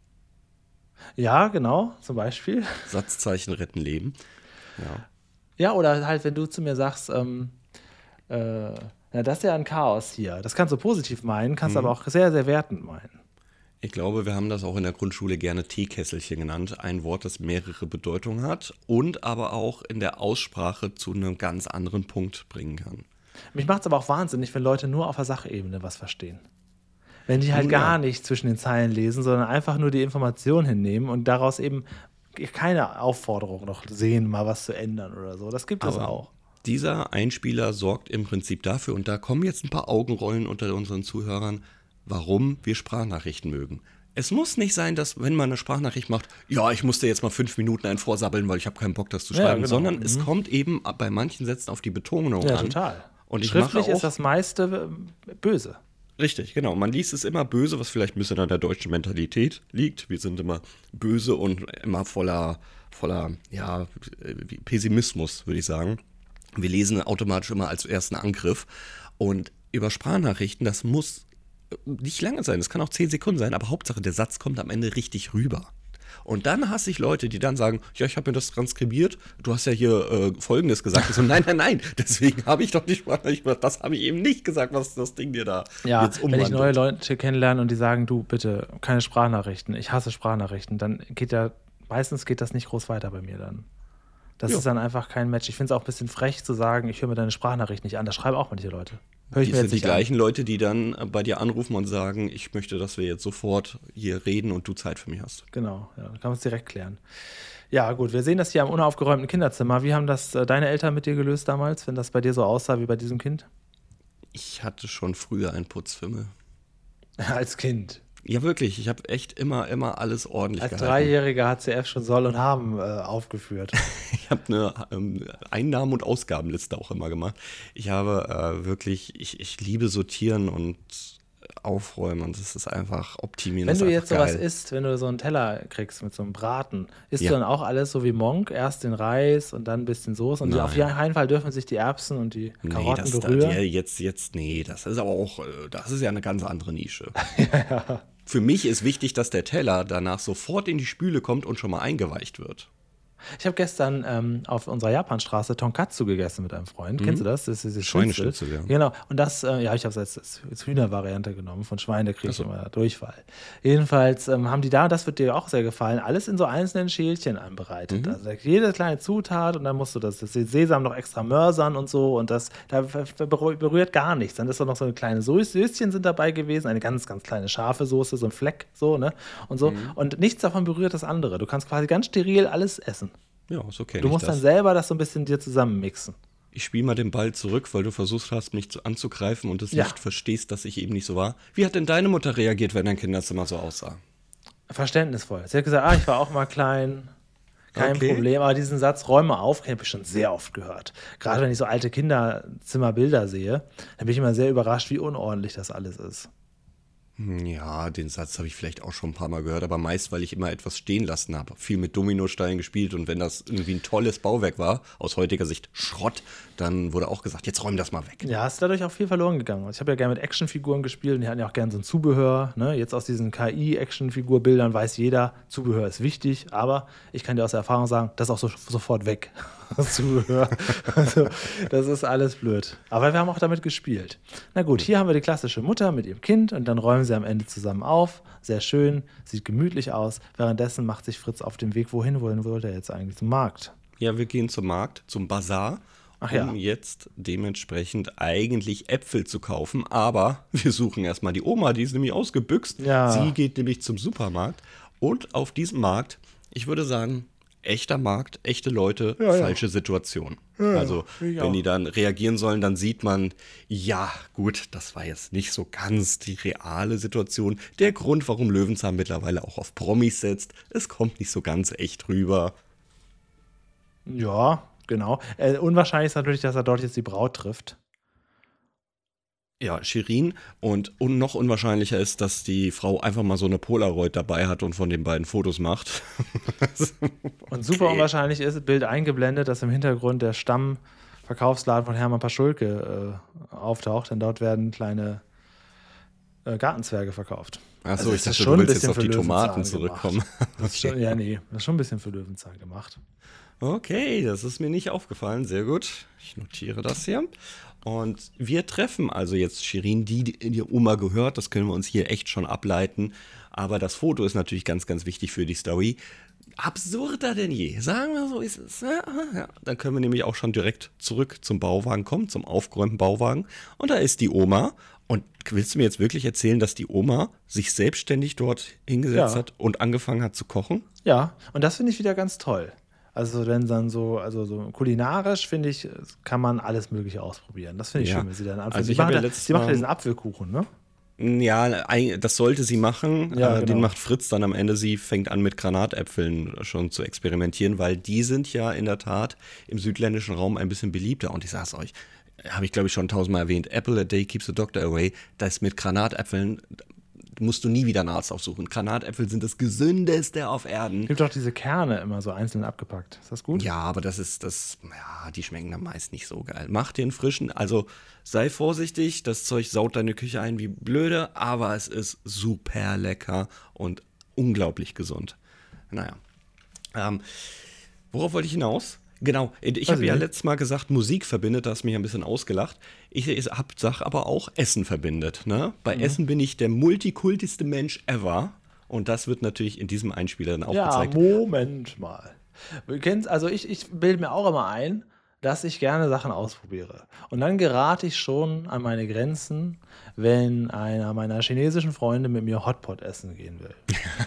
Ja, genau, zum Beispiel. Satzzeichen retten Leben. Ja. Ja, oder halt, wenn du zu mir sagst, ähm, äh, na, das ist ja ein Chaos hier. Das kannst du positiv meinen, kannst mhm. aber auch sehr, sehr wertend meinen. Ich glaube, wir haben das auch in der Grundschule gerne Teekesselchen genannt. Ein Wort, das mehrere Bedeutungen hat und aber auch in der Aussprache zu einem ganz anderen Punkt bringen kann. Mich macht es aber auch wahnsinnig, wenn Leute nur auf der Sachebene was verstehen. Wenn die halt ja. gar nicht zwischen den Zeilen lesen, sondern einfach nur die Information hinnehmen und daraus eben keine Aufforderung noch sehen, mal was zu ändern oder so. Das gibt es auch. Dieser Einspieler sorgt im Prinzip dafür, und da kommen jetzt ein paar Augenrollen unter unseren Zuhörern, warum wir Sprachnachrichten mögen. Es muss nicht sein, dass, wenn man eine Sprachnachricht macht, ja, ich musste jetzt mal fünf Minuten einen vorsabbeln, weil ich habe keinen Bock, das zu schreiben, ja, genau. sondern mhm. es kommt eben bei manchen Sätzen auf die Betonung ja, an. Total. Und ich Schriftlich mache auch, ist das meiste böse. Richtig, genau. Man liest es immer böse, was vielleicht ein bisschen an der deutschen Mentalität liegt. Wir sind immer böse und immer voller, voller ja, Pessimismus, würde ich sagen. Wir lesen automatisch immer als ersten Angriff. Und über Sprachnachrichten, das muss nicht lange sein, das kann auch zehn Sekunden sein, aber Hauptsache der Satz kommt am Ende richtig rüber. Und dann hasse ich Leute, die dann sagen, ja, ich habe mir das transkribiert, du hast ja hier äh, Folgendes gesagt. Ich so, nein, nein, nein, deswegen habe ich doch nicht Sprachnachrichten gemacht, das habe ich eben nicht gesagt, was das Ding dir da ja, jetzt umwandelt. Wenn ich neue Leute kennenlerne und die sagen, du, bitte, keine Sprachnachrichten, ich hasse Sprachnachrichten, dann geht ja, meistens geht das nicht groß weiter bei mir dann. Das ja. ist dann einfach kein Match. Ich finde es auch ein bisschen frech zu sagen, ich höre mir deine Sprachnachricht nicht an. Das schreiben auch manche Leute. Hör ich die mir sind jetzt die nicht gleichen an. Leute, die dann bei dir anrufen und sagen, ich möchte, dass wir jetzt sofort hier reden und du Zeit für mich hast. Genau, ja, dann kann man es direkt klären. Ja, gut, wir sehen das hier am unaufgeräumten Kinderzimmer. Wie haben das äh, deine Eltern mit dir gelöst damals, wenn das bei dir so aussah wie bei diesem Kind? Ich hatte schon früher einen Putzfimmel. Als Kind? Ja, wirklich. Ich habe echt immer, immer alles ordentlich Als gehalten. Dreijähriger hat C F schon Soll und Haben äh, aufgeführt. Ich habe eine ähm, Einnahmen- und Ausgabenliste auch immer gemacht. Ich habe äh, wirklich, ich, ich liebe sortieren und aufräumen und das ist einfach optimieren. Wenn ist du einfach jetzt geil. sowas isst, wenn du so einen Teller kriegst mit so einem Braten, isst Ja. du dann auch alles so wie Monk? Erst den Reis und dann ein bisschen Soße und Nein. auf jeden Fall dürfen sich die Erbsen und die Nee, Karotten das, da, berühren? ja, jetzt, jetzt, nee, das ist aber auch, äh, das ist ja eine ganz andere Nische. Für mich ist wichtig, dass der Teller danach sofort in die Spüle kommt und schon mal eingeweicht wird. Ich habe gestern ähm, auf unserer Japanstraße Tonkatsu gegessen mit einem Freund. Mhm. Kennst du das? Das ist dieses Schweineschnitzel, ja. Genau. Und das, äh, ja, ich habe es als, als, als Hühnervariante genommen. Von Schweine kriege ich so. immer Durchfall. Jedenfalls ähm, haben die da, das wird dir auch sehr gefallen, alles in so einzelnen Schälchen anbereitet. Mhm. Also jede kleine Zutat und dann musst du das, das Sesam noch extra mörsern und so und das, da berührt gar nichts. Dann ist da noch so eine kleine Söschen sind dabei gewesen, eine ganz, ganz kleine scharfe Soße, so ein Fleck, so, ne? Und so. Mhm. Und nichts davon berührt das andere. Du kannst quasi ganz steril alles essen. Ja, ist okay. Du musst das. dann selber das so ein bisschen dir zusammenmixen. Ich spiele mal den Ball zurück, weil du versucht hast, mich zu, anzugreifen und es ja. nicht verstehst, dass ich eben nicht so war. Wie hat denn deine Mutter reagiert, wenn dein Kinderzimmer so aussah? Verständnisvoll. Sie hat gesagt, ah, ich war auch mal klein, kein okay. Problem. Aber diesen Satz, räume auf, habe ich schon sehr oft gehört. Gerade wenn ich so alte Kinderzimmerbilder sehe, dann bin ich immer sehr überrascht, wie unordentlich das alles ist. Ja, den Satz habe ich vielleicht auch schon ein paar Mal gehört, aber meist, weil ich immer etwas stehen lassen habe. Viel mit Dominosteinen gespielt und wenn das irgendwie ein tolles Bauwerk war, aus heutiger Sicht Schrott, dann wurde auch gesagt, jetzt räum das mal weg. Ja, ist dadurch auch viel verloren gegangen. Ich habe ja gerne mit Actionfiguren gespielt und die hatten ja auch gerne so ein Zubehör. Ne? Jetzt aus diesen K I-Actionfigurbildern weiß jeder, Zubehör ist wichtig, aber ich kann dir aus der Erfahrung sagen, das ist auch so, sofort weg. Das Zubehör. Also, das ist alles blöd. Aber wir haben auch damit gespielt. Na gut, hier haben wir die klassische Mutter mit ihrem Kind und dann räumen sie am Ende zusammen auf. Sehr schön, sieht gemütlich aus. Währenddessen macht sich Fritz auf den Weg, wohin, wohin wollte er jetzt eigentlich? Zum Markt. Ja, wir gehen zum Markt, zum Bazar, Ach, um ja. jetzt dementsprechend eigentlich Äpfel zu kaufen. Aber wir suchen erstmal die Oma, die ist nämlich ausgebüxt. Ja. Sie geht nämlich zum Supermarkt. Und auf diesem Markt, ich würde sagen, echter Markt, echte Leute, ja, falsche ja. Situation. Ja, also, wenn auch. die dann reagieren sollen, dann sieht man, ja, gut, das war jetzt nicht so ganz die reale Situation. Der Grund, warum Löwenzahn mittlerweile auch auf Promis setzt, es kommt nicht so ganz echt rüber. Ja, genau. Äh, unwahrscheinlich ist natürlich, dass er dort jetzt die Braut trifft. Ja, Shirin. Und un- noch unwahrscheinlicher ist, dass die Frau einfach mal so eine Polaroid dabei hat und von den beiden Fotos macht. Und super Okay. unwahrscheinlich ist, Bild eingeblendet, dass im Hintergrund der Stammverkaufsladen von Hermann Paschulke äh, auftaucht, denn dort werden kleine äh, Gartenzwerge verkauft. Achso, Also ich es ist dachte, schon du ein willst jetzt bisschen auf die für Tomaten Löwenzahn zurückkommen. Das ist schon, ja, nee, das ist schon ein bisschen für Löwenzahn gemacht. Okay, das ist mir nicht aufgefallen. Sehr gut. Ich notiere das hier. Und wir treffen also jetzt Shirin, die die Oma gehört. Das können wir uns hier echt schon ableiten. Aber das Foto ist natürlich ganz, ganz wichtig für die Story. Absurder denn je. Sagen wir so ist es. Ja, ja. Dann können wir nämlich auch schon direkt zurück zum Bauwagen kommen, zum aufgeräumten Bauwagen. Und da ist die Oma. Und willst du mir jetzt wirklich erzählen, dass die Oma sich selbstständig dort hingesetzt Ja. hat und angefangen hat zu kochen? Ja, und das finde ich wieder ganz toll. Also wenn dann so, also so kulinarisch, finde ich, kann man alles Mögliche ausprobieren. Das finde ich Ja. schön, wenn sie dann anfängt. Also sie ich macht habe ja ja, letztes sie macht ja Mal- diesen Apfelkuchen, ne? Ja, ein- das sollte sie machen. Ja, äh, Den genau. macht Fritz dann am Ende. Sie fängt an, mit Granatäpfeln schon zu experimentieren, weil die sind ja in der Tat im südländischen Raum ein bisschen beliebter. Und ich sag's euch, habe ich glaube ich schon tausendmal erwähnt, Apple a day keeps the doctor away. Das mit Granatäpfeln musst du nie wieder einen Arzt aufsuchen. Granatäpfel sind das gesündeste auf Erden. Gibt auch diese Kerne immer so einzeln abgepackt. Ist das gut? Ja, aber das ist, das, ja, die schmecken dann meist nicht so geil. Mach dir einen frischen, also sei vorsichtig, das Zeug saut deine Küche ein wie blöde, aber es ist super lecker und unglaublich gesund. Naja. Ähm, worauf wollte ich hinaus? Genau, ich Weiß habe ich ja nicht. letztes Mal gesagt, Musik verbindet, da hast du mich ein bisschen ausgelacht. Ich, ich hab, sag aber auch, Essen verbindet. Ne? Bei Mhm. Essen bin ich der multikultigste Mensch ever. Und das wird natürlich in diesem Einspieler dann auch Ja, gezeigt. Moment mal. Du kennst, also ich, ich bilde mir auch immer ein, dass ich gerne Sachen ausprobiere. Und dann gerate ich schon an meine Grenzen, wenn einer meiner chinesischen Freunde mit mir Hotpot essen gehen will.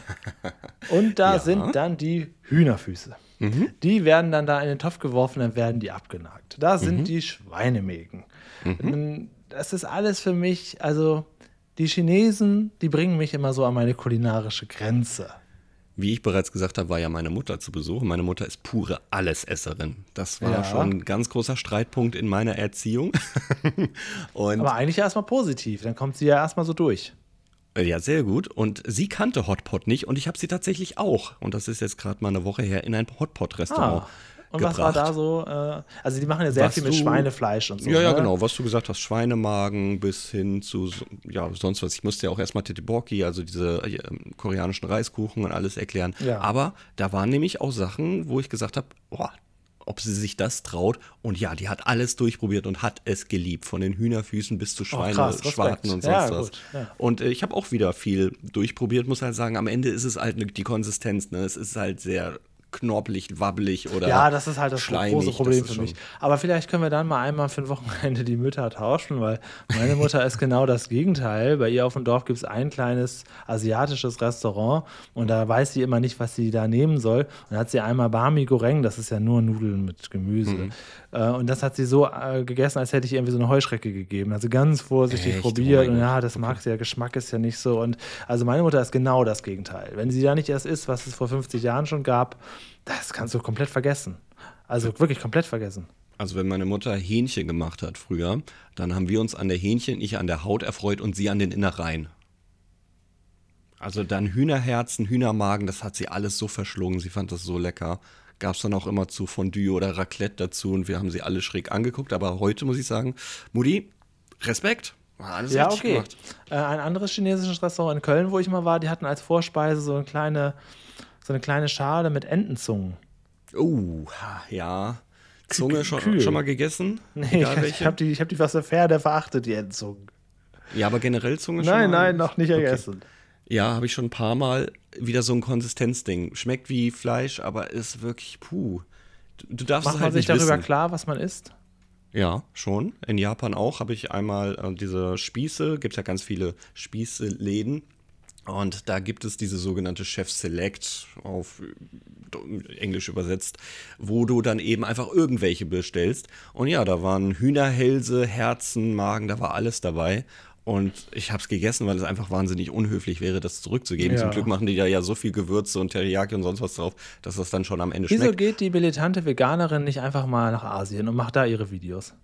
Und da Ja. sind dann die Hühnerfüße. Die werden dann da in den Topf geworfen, dann werden die abgenagt. Da sind die Schweinemägen. Das ist alles für mich, also die Chinesen, die bringen mich immer so an meine kulinarische Grenze. Wie ich bereits gesagt habe, war ja meine Mutter zu Besuch. Meine Mutter ist pure Allesesserin. Das war Ja. schon ein ganz großer Streitpunkt in meiner Erziehung. Und Aber eigentlich ja erstmal positiv, dann kommt sie ja erstmal so durch. ja, sehr gut. Und sie kannte Hotpot nicht und ich habe sie tatsächlich auch. Und das ist jetzt gerade mal eine Woche her in ein Hotpot-Restaurant Ah, Und was war da so? Äh, also die machen ja sehr Was viel mit du- Schweinefleisch und so. Ja, ja, ne? genau, was du gesagt hast, Schweinemagen bis hin zu, so- ja, sonst was. Ich musste ja auch erstmal Tteokbokki, also diese äh, koreanischen Reiskuchen und alles erklären. Ja. Aber da waren nämlich auch Sachen, wo ich gesagt habe, boah, ob sie sich das traut. Und ja, die hat alles durchprobiert und hat es geliebt. Von den Hühnerfüßen bis zu Oh, krass, Respekt. Schweineschwarten und sonst Ja, was. gut, ja. Und äh, ich habe auch wieder viel durchprobiert, muss halt sagen, am Ende ist es halt ne, die Konsistenz, ne? Es ist halt sehr knobbelig, wabbelig oder Ja, das ist halt das schleimig, große Problem das ist für mich. schon- Aber vielleicht können wir dann mal einmal für ein Wochenende die Mütter tauschen, weil meine Mutter ist genau das Gegenteil. Bei ihr auf dem Dorf gibt es ein kleines asiatisches Restaurant und da weiß sie immer nicht, was sie da nehmen soll. Und da hat sie einmal Bami Goreng, das ist ja nur Nudeln mit Gemüse. Mhm. Äh, und das hat sie so äh, gegessen, als hätte ich ihr irgendwie so eine Heuschrecke gegeben. Also ganz vorsichtig Echt? probiert. Oh mein und Gott. ja, das mag sie ja, Geschmack ist ja nicht so. Und also meine Mutter ist genau das Gegenteil. Wenn sie da nicht erst isst, was es vor fünfzig Jahren schon gab, das kannst du komplett vergessen. Also wirklich komplett vergessen. Also wenn meine Mutter Hähnchen gemacht hat früher, dann haben wir uns an der Hähnchen, ich an der Haut erfreut und sie an den Innereien. Also dann Hühnerherzen, Hühnermagen, das hat sie alles so verschlungen. Sie fand das so lecker. Gab es dann auch immer zu Fondue oder Raclette dazu und wir haben sie alle schräg angeguckt. Aber heute muss ich sagen, Mutti, Respekt. War alles Ja, richtig okay. gemacht. Äh, ein anderes chinesisches Restaurant in Köln, wo ich mal war, die hatten als Vorspeise so eine kleine, so eine kleine Schale mit Entenzungen. Oh, ja. Zunge schon, Kühl. schon mal gegessen? Nee, Egal ich welche? habe die, ich hab die was der Pferde verachtet, die Entzungen. Ja, aber generell Zunge schon Nein, mal? nein, noch nicht Okay. gegessen. Ja, habe ich schon ein paar Mal wieder so ein Konsistenzding. Schmeckt wie Fleisch, aber ist wirklich puh. Du, du darfst Macht es man halt sich nicht darüber wissen. klar, was man isst? Ja, schon. In Japan auch habe ich einmal äh, diese Spieße, gibt ja ganz viele Spießeläden. Und da gibt es diese sogenannte Chef Select, auf äh, Englisch übersetzt, wo du dann eben einfach irgendwelche bestellst. Und ja, da waren Hühnerhälse, Herzen, Magen, da war alles dabei. Und ich habe es gegessen, weil es einfach wahnsinnig unhöflich wäre, das zurückzugeben. Ja. Zum Glück machen die da ja so viel Gewürze und Teriyaki und sonst was drauf, dass das dann schon am Ende Wieso schmeckt. geht die militante Veganerin nicht einfach mal nach Asien und macht da ihre Videos?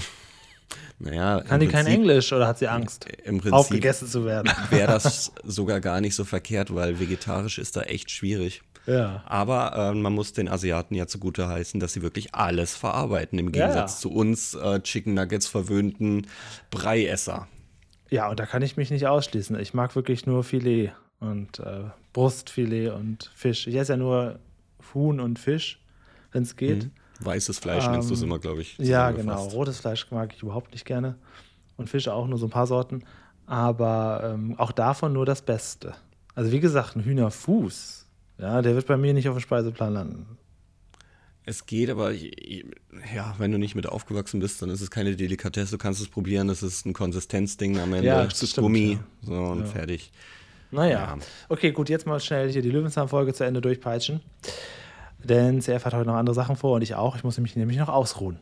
Naja, Kann die kein Englisch oder hat sie Angst, Im Prinzip aufgegessen zu werden? wäre das sogar gar nicht so verkehrt, weil vegetarisch ist da echt schwierig. Ja. Aber äh, man muss den Asiaten ja zugute heißen, dass sie wirklich alles verarbeiten, im Ja, Gegensatz ja. zu uns äh, Chicken Nuggets verwöhnten Breiesser. Ja, und da kann ich mich nicht ausschließen. Ich mag wirklich nur Filet und äh, Brustfilet und Fisch. Ich esse ja nur Huhn und Fisch, wenn es geht. Mhm. Weißes Fleisch nennst du es Ähm, immer, glaube ich. Ja, genau. zusammengefasst. Rotes Fleisch mag ich überhaupt nicht gerne. Und Fische auch nur so ein paar Sorten. Aber ähm, auch davon nur das Beste. Also wie gesagt, ein Hühnerfuß, ja, der wird bei mir nicht auf dem Speiseplan landen. Es geht, aber ich- ja, wenn du nicht mit aufgewachsen bist, dann ist es keine Delikatesse. Du kannst es probieren, das ist ein Konsistenzding am Ende. Ja, es das ist stimmt, Gummi, ja. so und Ja. fertig. Naja, Ja. okay, gut, jetzt mal schnell hier die Löwenzahn-Folge zu Ende durchpeitschen. Denn C F hat heute noch andere Sachen vor und ich auch. Ich muss mich nämlich noch ausruhen.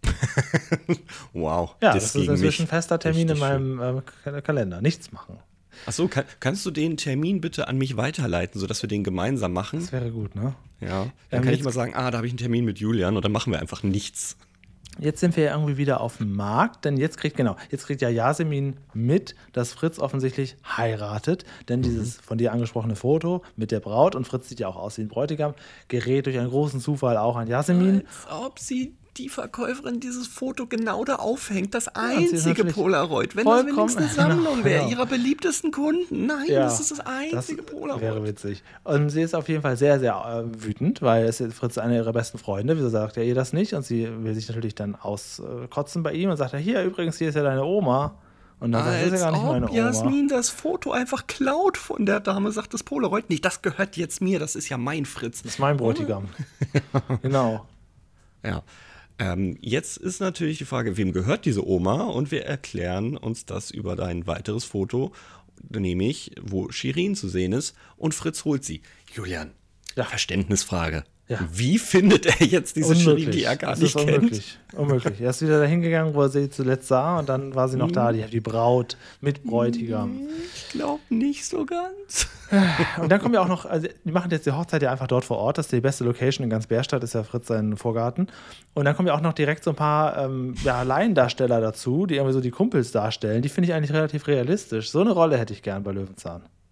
Wow. Ja, das, ist gegen inzwischen mich. fester Termin Richtig in schön. meinem äh, Kalender. Nichts machen. Achso, kann, kannst du den Termin bitte an mich weiterleiten, sodass wir den gemeinsam machen? Das wäre gut, ne? Ja. Dann Ähm, kann ich jetzt- mal sagen, ah, da habe ich einen Termin mit Julian und dann machen wir einfach nichts. Jetzt sind wir ja irgendwie wieder auf dem Markt, denn jetzt kriegt, genau, jetzt kriegt ja Yasemin mit, dass Fritz offensichtlich heiratet, denn dieses von dir angesprochene Foto mit der Braut, und Fritz sieht ja auch aus wie ein Bräutigam, gerät durch einen großen Zufall auch an Yasemin. Als ob sie die Verkäuferin dieses Foto genau da aufhängt. Das und sie ist einzige natürlich Polaroid. Wenn vollkommen- das wenigstens eine Sammlung wäre, Genau. ihrer beliebtesten Kunden. Nein, Ja, das ist das einzige das Polaroid. wäre witzig. Und sie ist auf jeden Fall sehr, sehr äh, wütend, weil es ist Fritz eine ihrer besten Freunde. Wieso sagt er ihr das nicht? Und sie will sich natürlich dann auskotzen bei ihm und sagt, hier, übrigens, hier ist ja deine Oma. Und dann sagt er, das ist Als ja gar nicht meine ob Oma. Jasmin das Foto einfach klaut von der Dame, sagt das Polaroid nicht. Das gehört jetzt mir, das ist ja mein Fritz. Das ist mein Bräutigam. Genau. Ja. Ähm, jetzt ist natürlich die Frage, wem gehört diese Oma? Und wir erklären uns das über dein weiteres Foto, nämlich wo Shirin zu sehen ist und Fritz holt sie. Julian, Ja. Verständnisfrage. Ja. Wie findet er jetzt diese Shirin, die er gar Das nicht ist kennt? unmöglich. Unmöglich. Er ist wieder dahin gegangen, wo er sie zuletzt sah, und dann war sie noch da, die, die Braut mit Bräutigam. Ich glaube nicht so ganz. Und dann kommen ja auch noch, also die machen jetzt die Hochzeit ja einfach dort vor Ort. Das ist die beste Location in ganz Bärstadt, ist ja Fritz sein Vorgarten. Und dann kommen ja auch noch direkt so ein paar ähm, ja, Laiendarsteller dazu, die irgendwie so die Kumpels darstellen. Die finde ich eigentlich relativ realistisch. So eine Rolle hätte ich gern bei Löwenzahn.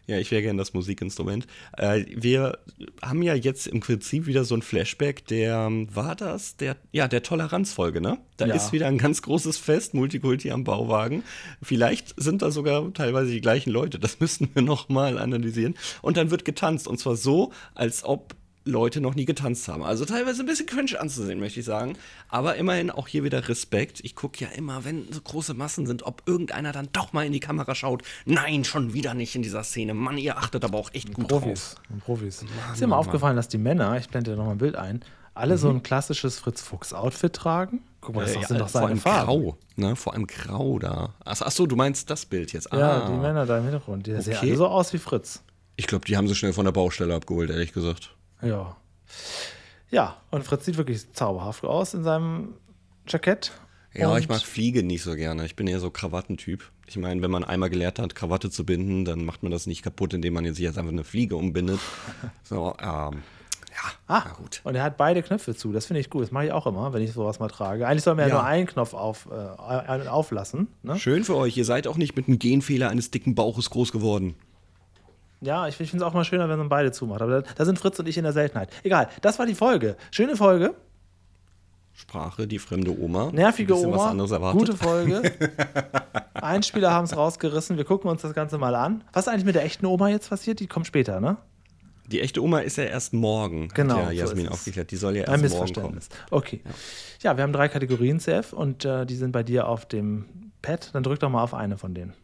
Ja, ich wäre gerne das Musikinstrument. Äh, wir haben ja jetzt im Prinzip wieder so ein Flashback, der, war das? Der, ja, der Toleranzfolge, ne? Da Ja. ist wieder ein ganz großes Fest, Multikulti am Bauwagen. Vielleicht sind da sogar teilweise die gleichen Leute, das müssten wir noch mal analysieren. Und dann wird getanzt, und zwar so, als ob Leute noch nie getanzt haben. Also teilweise ein bisschen cringe anzusehen, möchte ich sagen. Aber immerhin auch hier wieder Respekt. Ich gucke ja immer, wenn so große Massen sind, ob irgendeiner dann doch mal in die Kamera schaut. Nein, schon wieder nicht in dieser Szene. Mann, ihr achtet aber auch echt gut Profis. drauf. Profis. Mann, ist dir mal Mann, aufgefallen, dass die Männer, ich blende dir noch mal ein Bild ein, alle Mhm. so ein klassisches Fritz-Fuchs-Outfit tragen? Guck mal, das Äh, sind ja, doch vor seine allem Farben. grau, ne? Vor allem grau da. Ach, ach so, du meinst das Bild jetzt. Ja, Ah. die Männer da im Hintergrund, die sehen Okay. alle so aus wie Fritz. Ich glaube, die haben sie schnell von der Baustelle abgeholt, ehrlich gesagt. Ja. Ja, und Fritz sieht wirklich zauberhaft aus in seinem Jackett. Ja, Und ich mag Fliege nicht so gerne. Ich bin eher so Krawattentyp. Ich meine, wenn man einmal gelernt hat, Krawatte zu binden, dann macht man das nicht kaputt, indem man sich jetzt einfach eine Fliege umbindet. So, ähm, ja, Ah, na gut. und er hat beide Knöpfe zu. Das finde ich gut. Das mache ich auch immer, wenn ich sowas mal trage. Eigentlich soll man ja, Ja. nur einen Knopf auf, äh, auflassen. Ne? Schön für euch. Ihr seid auch nicht mit einem Genfehler eines dicken Bauches groß geworden. Ja, ich finde es auch mal schöner, wenn man beide zumacht. Aber da, da sind Fritz und ich in der Seltenheit. Egal, das war die Folge. Schöne Folge. Sprache, die fremde Oma. Nervige Ein bisschen Oma. Was anderes erwartet. Gute Folge. Einspieler haben es rausgerissen. Wir gucken uns das Ganze mal an. Was ist eigentlich mit der echten Oma jetzt passiert? Die kommt später, ne? Die echte Oma ist ja erst morgen, Genau, hat so ja Jasmin ist es. aufgeklärt. Die soll ja Ein erst morgen kommen. Missverständnis. Okay. Ja. wir haben drei Kategorien, C F, und äh, die sind bei dir auf dem Pad. Dann drück doch mal auf eine von denen.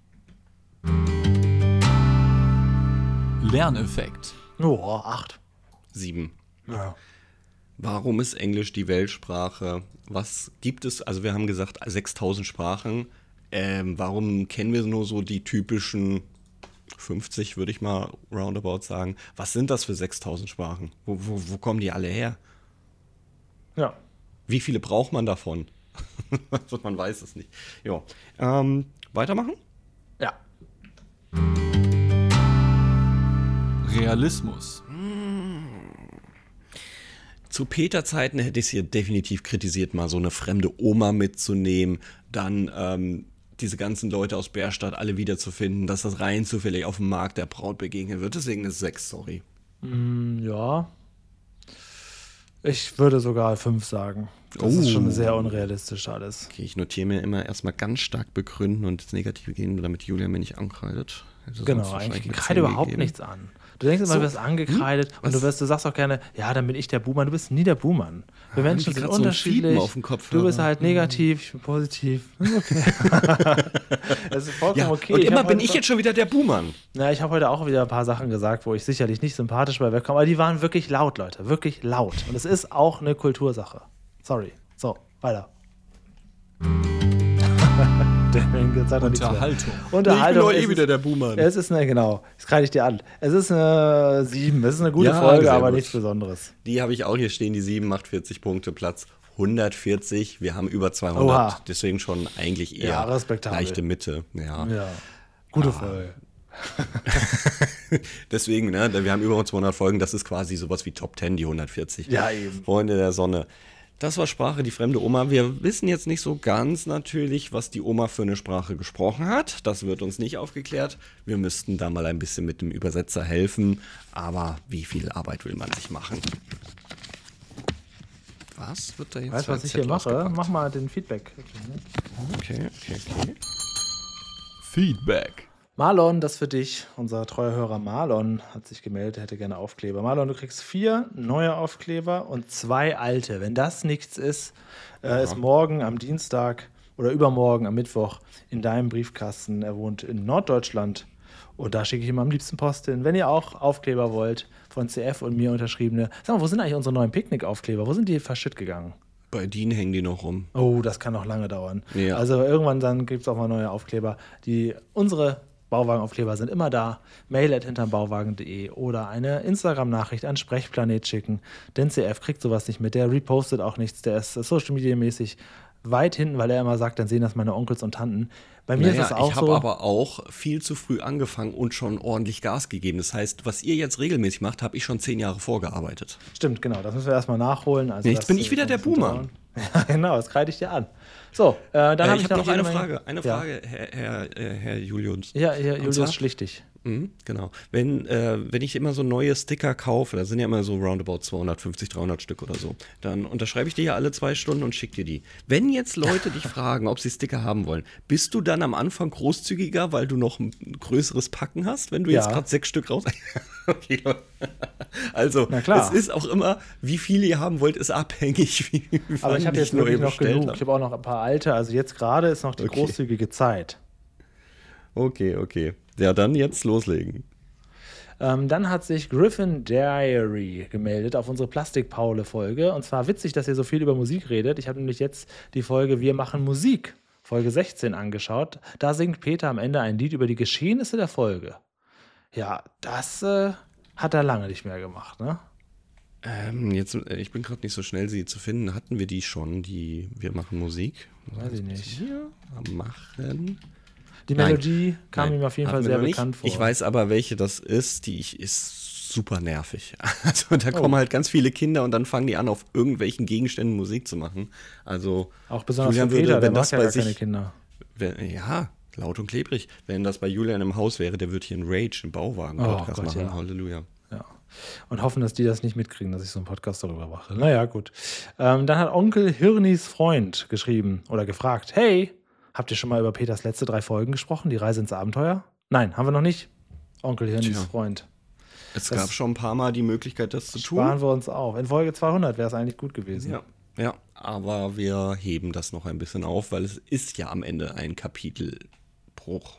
Lerneffekt. Oh, acht. Sieben. Ja. Warum ist Englisch die Weltsprache? Was gibt es? Also wir haben gesagt sechstausend Sprachen. Ähm, warum kennen wir nur so die typischen fünfzig, würde ich mal roundabout sagen. Was sind das für sechstausend Sprachen? Wo, wo, wo kommen die alle her? Ja. Wie viele braucht man davon? Also man weiß es nicht. Ja. Ähm, weitermachen? Ja. Realismus. Zu Peter-Zeiten hätte ich es hier definitiv kritisiert, mal so eine fremde Oma mitzunehmen, dann ähm, diese ganzen Leute aus Bärstadt alle wiederzufinden, dass das rein zufällig auf dem Markt der Braut begegnen wird. Deswegen ist sechs, sorry. Mm, ja. Ich würde sogar fünf sagen. Das Oh. ist schon sehr unrealistisch alles. Okay, ich notiere mir immer erstmal ganz stark begründen und ins Negative gehen, damit Julia mir nicht ankreidet. Also Genau, sonst eigentlich wahrscheinlich mit kreide zehn überhaupt gegeben. nichts an. Du denkst immer, So. du wirst angekreidet Hm? und du, wirst, du sagst auch gerne, ja, dann bin ich der Buhmann. Du bist nie der Buhmann. Wir Menschen irgendwie sind grad so ein unterschiedlich. Fiepen auf dem Kopfhörer. Du bist halt negativ, ich bin positiv. Okay. Es ist vollkommen Ja, okay. und Ich immer hab bin heute- ich jetzt schon wieder der Buhmann. Na, ich habe heute auch wieder ein paar Sachen gesagt, wo ich sicherlich nicht sympathisch bei wegkomme, aber die waren wirklich laut, Leute. Wirklich laut. Und es ist auch eine Kultursache. Sorry. So, weiter. Der sagt doch nichts mehr. Unterhaltung. Unterhaltung. ich bin doch eh es wieder ist- der Buhmann. Es ist eine, genau, das kreide ich dir an. Es ist eine sieben. Es ist eine gute Ja, Folge, sehr aber gut. nichts Besonderes. Die habe ich auch hier stehen, die sieben macht vierzig Punkte, Platz hundertvierzig. Wir haben über zweihundert, Oha. deswegen schon eigentlich eher Ja, respektabel. leichte Mitte. Ja. Ja. Gute Ah. Folge. Deswegen, ne, wir haben über zweihundert Folgen, das ist quasi sowas wie Top zehn, die hundertvierzig. Ja, eben. Freunde der Sonne. Das war Sprache, die fremde Oma. Wir wissen jetzt nicht so ganz natürlich, was die Oma für eine Sprache gesprochen hat. Das wird uns nicht aufgeklärt. Wir müssten da mal ein bisschen mit dem Übersetzer helfen. Aber wie viel Arbeit will man sich machen? Was wird da jetzt? Weißt du, für ein was ich hier Zettel mache? ausgepackt? Mach mal den Feedback. Okay, okay, okay. Feedback. Marlon, das für dich. Unser treuer Hörer Marlon hat sich gemeldet, hätte gerne Aufkleber. Marlon, du kriegst vier neue Aufkleber und zwei alte. Wenn das nichts ist, äh, ist morgen am Dienstag oder übermorgen am Mittwoch in deinem Briefkasten. Er wohnt in Norddeutschland und da schicke ich ihm am liebsten Post hin. Wenn ihr auch Aufkleber wollt, von C F und mir unterschriebene. Sag mal, wo sind eigentlich unsere neuen Picknick-Aufkleber? Wo sind die verschütt gegangen? Bei Dean hängen die noch rum. Oh, das kann noch lange dauern. Ja. Also irgendwann dann gibt es auch mal neue Aufkleber. Die, unsere Bauwagenaufkleber sind immer da. Mail at hintermbauwagen punkt de oder eine Instagram-Nachricht an Sprechplanet schicken. Denn C F kriegt sowas nicht mit. Der repostet auch nichts. Der ist Social Media mäßig weit hinten, weil er immer sagt, dann sehen das meine Onkels und Tanten. Bei mir Naja, ist das auch ich habe so. aber auch viel zu früh angefangen und schon ordentlich Gas gegeben. Das heißt, was ihr jetzt regelmäßig macht, habe ich schon zehn Jahre vorgearbeitet. Stimmt, genau. Das müssen wir erstmal nachholen. Also Jetzt das, bin ich wieder äh, der ein bisschen Buhmann. dauern. Ja, genau, das kreide ich dir an. So, äh, dann Äh, habe ich ich habe noch jede eine Menge- Frage. Eine Ja. Frage, Herr, Herr, äh, Herr Julius. Ja, ja Und Julius, zwar, schlicht dich. Mhm, genau. Wenn, äh, wenn ich immer so neue Sticker kaufe, da sind ja immer so roundabout zweihundertfünfzig, dreihundert Stück oder so, dann unterschreibe ich dir ja alle zwei Stunden und schicke dir die. Wenn jetzt Leute dich fragen, ob sie Sticker haben wollen, bist du dann am Anfang großzügiger, weil du noch ein größeres Packen hast, wenn du Ja. jetzt gerade sechs Stück raus... Okay, Leute. Also, Na klar. es ist auch immer, wie viele ihr haben wollt, ist abhängig, wie Aber ich habe jetzt neue wirklich noch bestellt genug. habe. Ich habe auch noch ein paar alte. Also jetzt gerade ist noch die Okay. großzügige Zeit. Okay, okay. Ja, dann jetzt loslegen. Ähm, dann hat sich Griffin Diary gemeldet auf unsere Plastik-Paule-Folge. Und zwar witzig, dass ihr so viel über Musik redet. Ich habe nämlich jetzt die Folge Wir machen Musik, Folge sechzehn, angeschaut. Da singt Peter am Ende ein Lied über die Geschehnisse der Folge. Ja, das äh, hat er lange nicht mehr gemacht, ne? Ähm, jetzt, äh, ich bin gerade nicht so schnell, sie zu finden. Hatten wir die schon, die Wir machen Musik? Weiß ich nicht. Hier machen. Die Nein. Melodie kam Nein, ihm auf jeden hatten Fall wir sehr noch nicht. bekannt vor. Ich weiß aber, welche das ist. Die ich, ist super nervig. Also da kommen halt ganz viele Kinder und dann fangen die an, auf irgendwelchen Gegenständen Musik zu machen. Also Auch besonders Julian für Peter, würde, der wenn mag das ja bei gar keine sich, Kinder. wenn, ja, laut und klebrig. Wenn das bei Julian im Haus wäre, der würde hier einen Rage im Bauwagen-Podcast Oh Gott, machen. ja. Halleluja. Ja. Und hoffen, dass die das nicht mitkriegen, dass ich so einen Podcast darüber mache. Naja, gut. Ähm, dann hat Onkel Hirnis Freund geschrieben oder gefragt: Hey, habt ihr schon mal über Peters letzte drei Folgen gesprochen? Die Reise ins Abenteuer? Nein, haben wir noch nicht. Onkel Hirnis Tja. Freund. Es Das gab schon ein paar Mal die Möglichkeit, das zu tun. Sparen wir uns auf. In Folge zweihundert wäre es eigentlich gut gewesen. Ja, ja, aber wir heben das noch ein bisschen auf, weil es ist ja am Ende ein Kapitelbruch.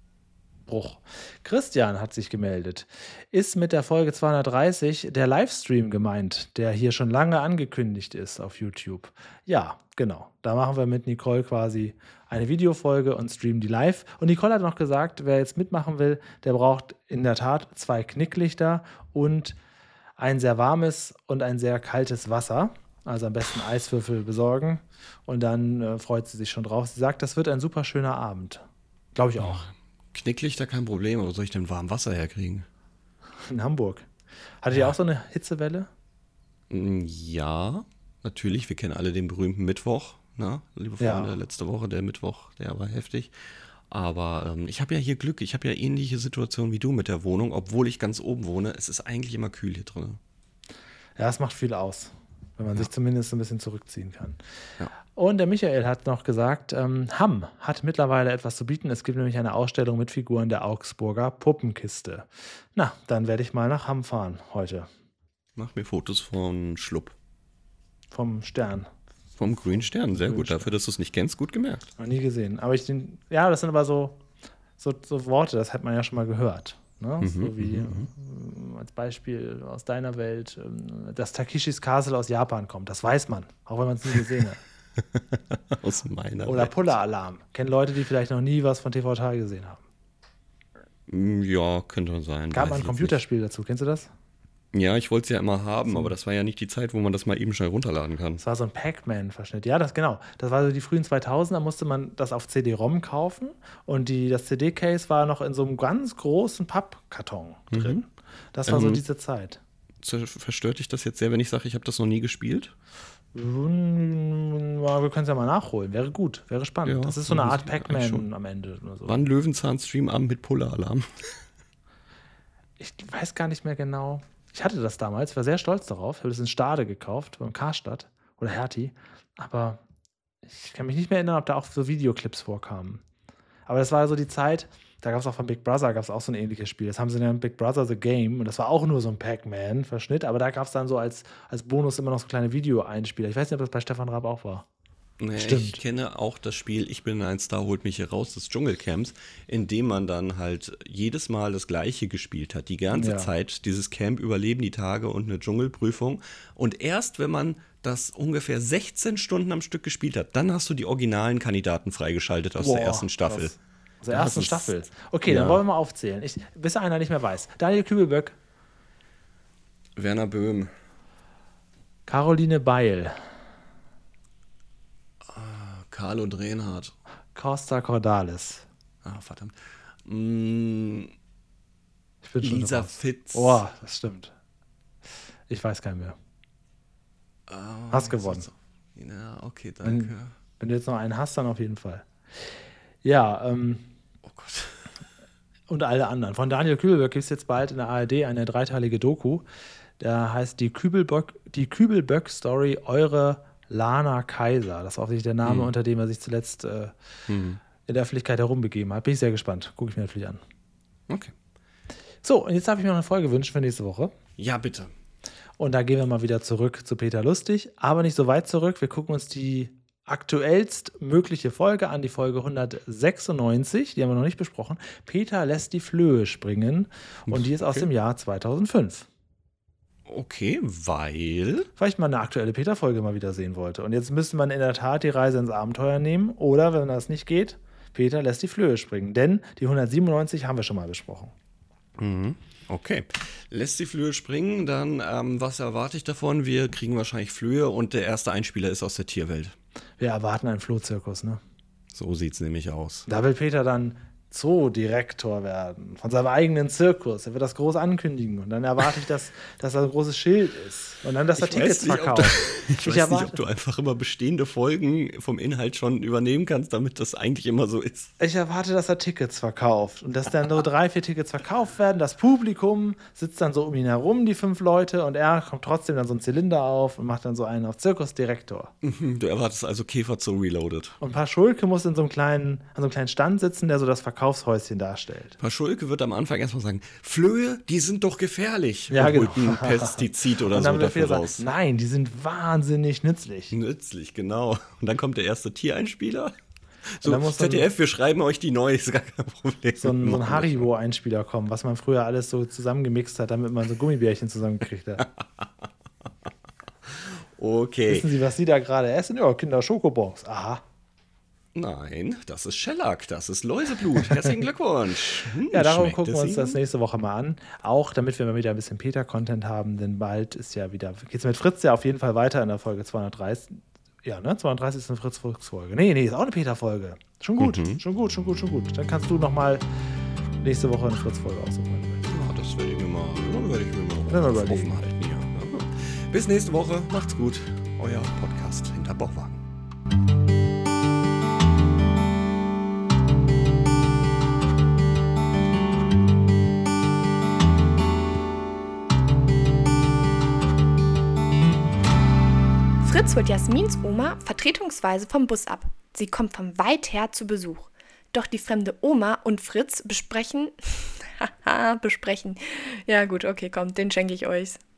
Bruch. Christian hat sich gemeldet. Ist mit der Folge zweihundertdreißig der Livestream gemeint, der hier schon lange angekündigt ist auf YouTube? Ja, genau. Da machen wir mit Nicole quasi eine Videofolge und streamen die live. Und Nicole hat noch gesagt, wer jetzt mitmachen will, der braucht in der Tat zwei Knicklichter und ein sehr warmes und ein sehr kaltes Wasser. Also am besten Eiswürfel besorgen. Und dann äh, freut sie sich schon drauf. Sie sagt, das wird ein super schöner Abend. Glaube ich auch. Knicklichter kein Problem, aber wo soll ich denn warm Wasser herkriegen? In Hamburg. Hattet ihr auch so eine Hitzewelle? Mm, Ja, natürlich. Wir kennen alle den berühmten Mittwoch, na, liebe Ja. Freunde. Letzte Woche der Mittwoch, der war heftig. Aber ähm, ich habe ja hier Glück. Ich habe ja ähnliche Situationen wie du mit der Wohnung, obwohl ich ganz oben wohne. Es ist eigentlich immer kühl hier drin. Ja, es macht viel aus, wenn man sich zumindest ein bisschen zurückziehen kann. Ja. Und der Michael hat noch gesagt, ähm, Hamm hat mittlerweile etwas zu bieten. Es gibt nämlich eine Ausstellung mit Figuren der Augsburger Puppenkiste. Na, dann werde ich mal nach Hamm fahren heute. Mach mir Fotos von Schlupp. Vom Stern. Vom Grünen Stern, sehr Grünen gut. Dafür, dass du es nicht kennst, gut gemerkt. Noch nie gesehen. Aber ich den, ja, das sind aber so, so, so Worte, das hat man ja schon mal gehört. Ne? Mhm, so wie ähm, als Beispiel aus deiner Welt, ähm, dass Takeshis Castle aus Japan kommt. Das weiß man, auch wenn man es nie gesehen hat. Aus meiner Oder Welt. Puller-Alarm. Kennen Leute, die vielleicht noch nie was von T V Total gesehen haben. Mm, Ja, könnte sein. Gab weiß mal ein ich Computerspiel dazu. Kennst du das? nicht. Ja, ich wollte es ja immer haben, aber das war ja nicht die Zeit, wo man das mal eben schnell runterladen kann. Das war so ein Pac-Man-Verschnitt. Ja, das genau. Das war so die frühen zweitausender, musste man das auf C D-ROM kaufen und die, das C D-Case war noch in so einem ganz großen Pappkarton drin. Das war so Ähm, diese Zeit. Zer- Verstört dich das jetzt sehr, wenn ich sage, ich habe das noch nie gespielt? Hm, ja, wir können es ja mal nachholen. Wäre gut, wäre spannend. Ja, das ist so eine muss Art ich eigentlich Pac-Man schon. am Ende oder so. Wann Löwenzahn-Stream-Abend mit Puller-Alarm? Ich weiß gar nicht mehr genau. Ich hatte das damals, war sehr stolz darauf. Ich habe das in Stade gekauft, beim Karstadt oder Hertie. Aber ich kann mich nicht mehr erinnern, ob da auch so Videoclips vorkamen. Aber das war so die Zeit, da gab es auch von Big Brother, gab es auch so ein ähnliches Spiel. Das haben sie dann Big Brother The Game und das war auch nur so ein Pac-Man-Verschnitt, aber da gab es dann so als, als Bonus immer noch so kleine Video-Einspieler. Ich weiß nicht, ob das bei Stefan Raab auch war. Nee, Stimmt. Ich kenne auch das Spiel Ich bin ein Star, holt mich hier raus des Dschungelcamps, in dem man dann halt jedes Mal das Gleiche gespielt hat. Die ganze Ja. Zeit dieses Camp überleben die Tage und eine Dschungelprüfung. Und erst wenn man das ungefähr sechzehn Stunden am Stück gespielt hat, dann hast du die originalen Kandidaten freigeschaltet aus Boah, der ersten Staffel. krass. Aus der Das ersten ist- Staffel. Okay, ja. dann wollen wir mal aufzählen. Ich, bis einer nicht mehr weiß. Daniel Kübelböck, Werner Böhm, Caroline Beil, Karl und Reinhardt. Costa Cordalis. Ah, verdammt. Mm, Ich bin schon Lisa raus. Fitz. Oh, das stimmt. Ich weiß keinen mehr. Ah, Hast jetzt gewonnen. ist- Ja, okay, danke. Wenn du jetzt noch einen hast, dann auf jeden Fall. Ja, ähm, Oh Gott. Und alle anderen. Von Daniel Kübelberg gibt es jetzt bald in der A R D eine dreiteilige Doku. Da heißt die Kübelböck, die Kübelböck-Story Eure Lana Kaiser. Das war auch der Name, Mhm. unter dem er sich zuletzt äh, Mhm. in der Öffentlichkeit herumbegeben hat. Bin ich sehr gespannt. Gucke ich mir natürlich an. Okay. So, und jetzt darf ich mir noch eine Folge wünschen für nächste Woche. Ja, bitte. Und da gehen wir mal wieder zurück zu Peter Lustig, aber nicht so weit zurück. Wir gucken uns die aktuellst mögliche Folge an, die Folge hundertsechsundneunzig, die haben wir noch nicht besprochen. Peter lässt die Flöhe springen und die ist aus Okay. dem Jahr zweitausendfünf. Okay, weil. Weil ich mal eine aktuelle Peter-Folge mal wieder sehen wollte. Und jetzt müsste man in der Tat die Reise ins Abenteuer nehmen oder, wenn das nicht geht, Peter lässt die Flöhe springen. Denn die hundertsiebenundneunzig haben wir schon mal besprochen. Mhm. Okay. Lässt die Flöhe springen, dann, ähm, was erwarte ich davon? Wir kriegen wahrscheinlich Flöhe und der erste Einspieler ist aus der Tierwelt. Wir erwarten einen Flohzirkus, ne? So sieht's nämlich aus. Da will Peter dann Zoodirektor werden, von seinem eigenen Zirkus. Er wird das groß ankündigen und dann erwarte ich, dass, dass da ein großes Schild ist und dann, dass er Ich weiß Tickets nicht, ob verkauft. du- Ich weiß erwarte, nicht, ob du einfach immer bestehende Folgen vom Inhalt schon übernehmen kannst, damit das eigentlich immer so ist. ich erwarte, dass er Tickets verkauft und dass dann so drei, vier Tickets verkauft werden. Das Publikum sitzt dann so um ihn herum, die fünf Leute, und er kommt trotzdem dann so einen Zylinder auf und macht dann so einen auf Zirkusdirektor. Du erwartest also Käfer zu Reloaded. Und Paschulke muss in so einem kleinen, an so einem kleinen Stand sitzen, der so das Verkaufshäuschen darstellt. Paschulke wird am Anfang erstmal sagen, Flöhe, die sind doch gefährlich. Ja, und genau. holt ein Pestizid oder Und so dann wird dafür Peter raus. sagen, nein, die sind wahnsinnig nützlich. Nützlich, genau. Und dann kommt der erste Tiereinspieler. So, dann muss dann- Z D F, wir schreiben euch die neu, ist gar kein Problem. So ein, so ein Machen wir Haribo-Einspieler kommen, was man früher alles so zusammengemixt hat, damit man so Gummibärchen zusammengekriegt hat. schon. Okay. Wissen Sie, was Sie da gerade essen? Ja, Kinder Schokobons. Aha. Nein, das ist Shellac, das ist Läuseblut. Herzlichen Glückwunsch. Hm, Ja, darum schmeckt gucken wir es uns das Ihnen? nächste Woche mal an. Auch damit wir mal wieder ein bisschen Peter-Content haben, denn bald ist ja wieder, geht es mit Fritz ja auf jeden Fall weiter in der Folge zweihundertdreißig. Ja, ne? zweihundertdreißig ist eine Fritz-Folge. Nee, nee, ist auch eine Peter-Folge. Schon gut, Mhm. schon gut, schon gut, schon gut. Dann kannst du noch mal nächste Woche eine Fritz-Folge aussuchen, wenn du willst. Ja, das werde ich mir mal, ja, werde ich mir mal Werden wir offen überlegen. halten hier. Ja. Bis nächste Woche. Macht's gut. Euer Podcast hinter Bauwagen. Fritz holt Jasmins Oma vertretungsweise vom Bus ab. Sie kommt von weit her zu Besuch. Doch die fremde Oma und Fritz besprechen. Haha, besprechen. Ja, gut, okay, komm, den schenke ich euch.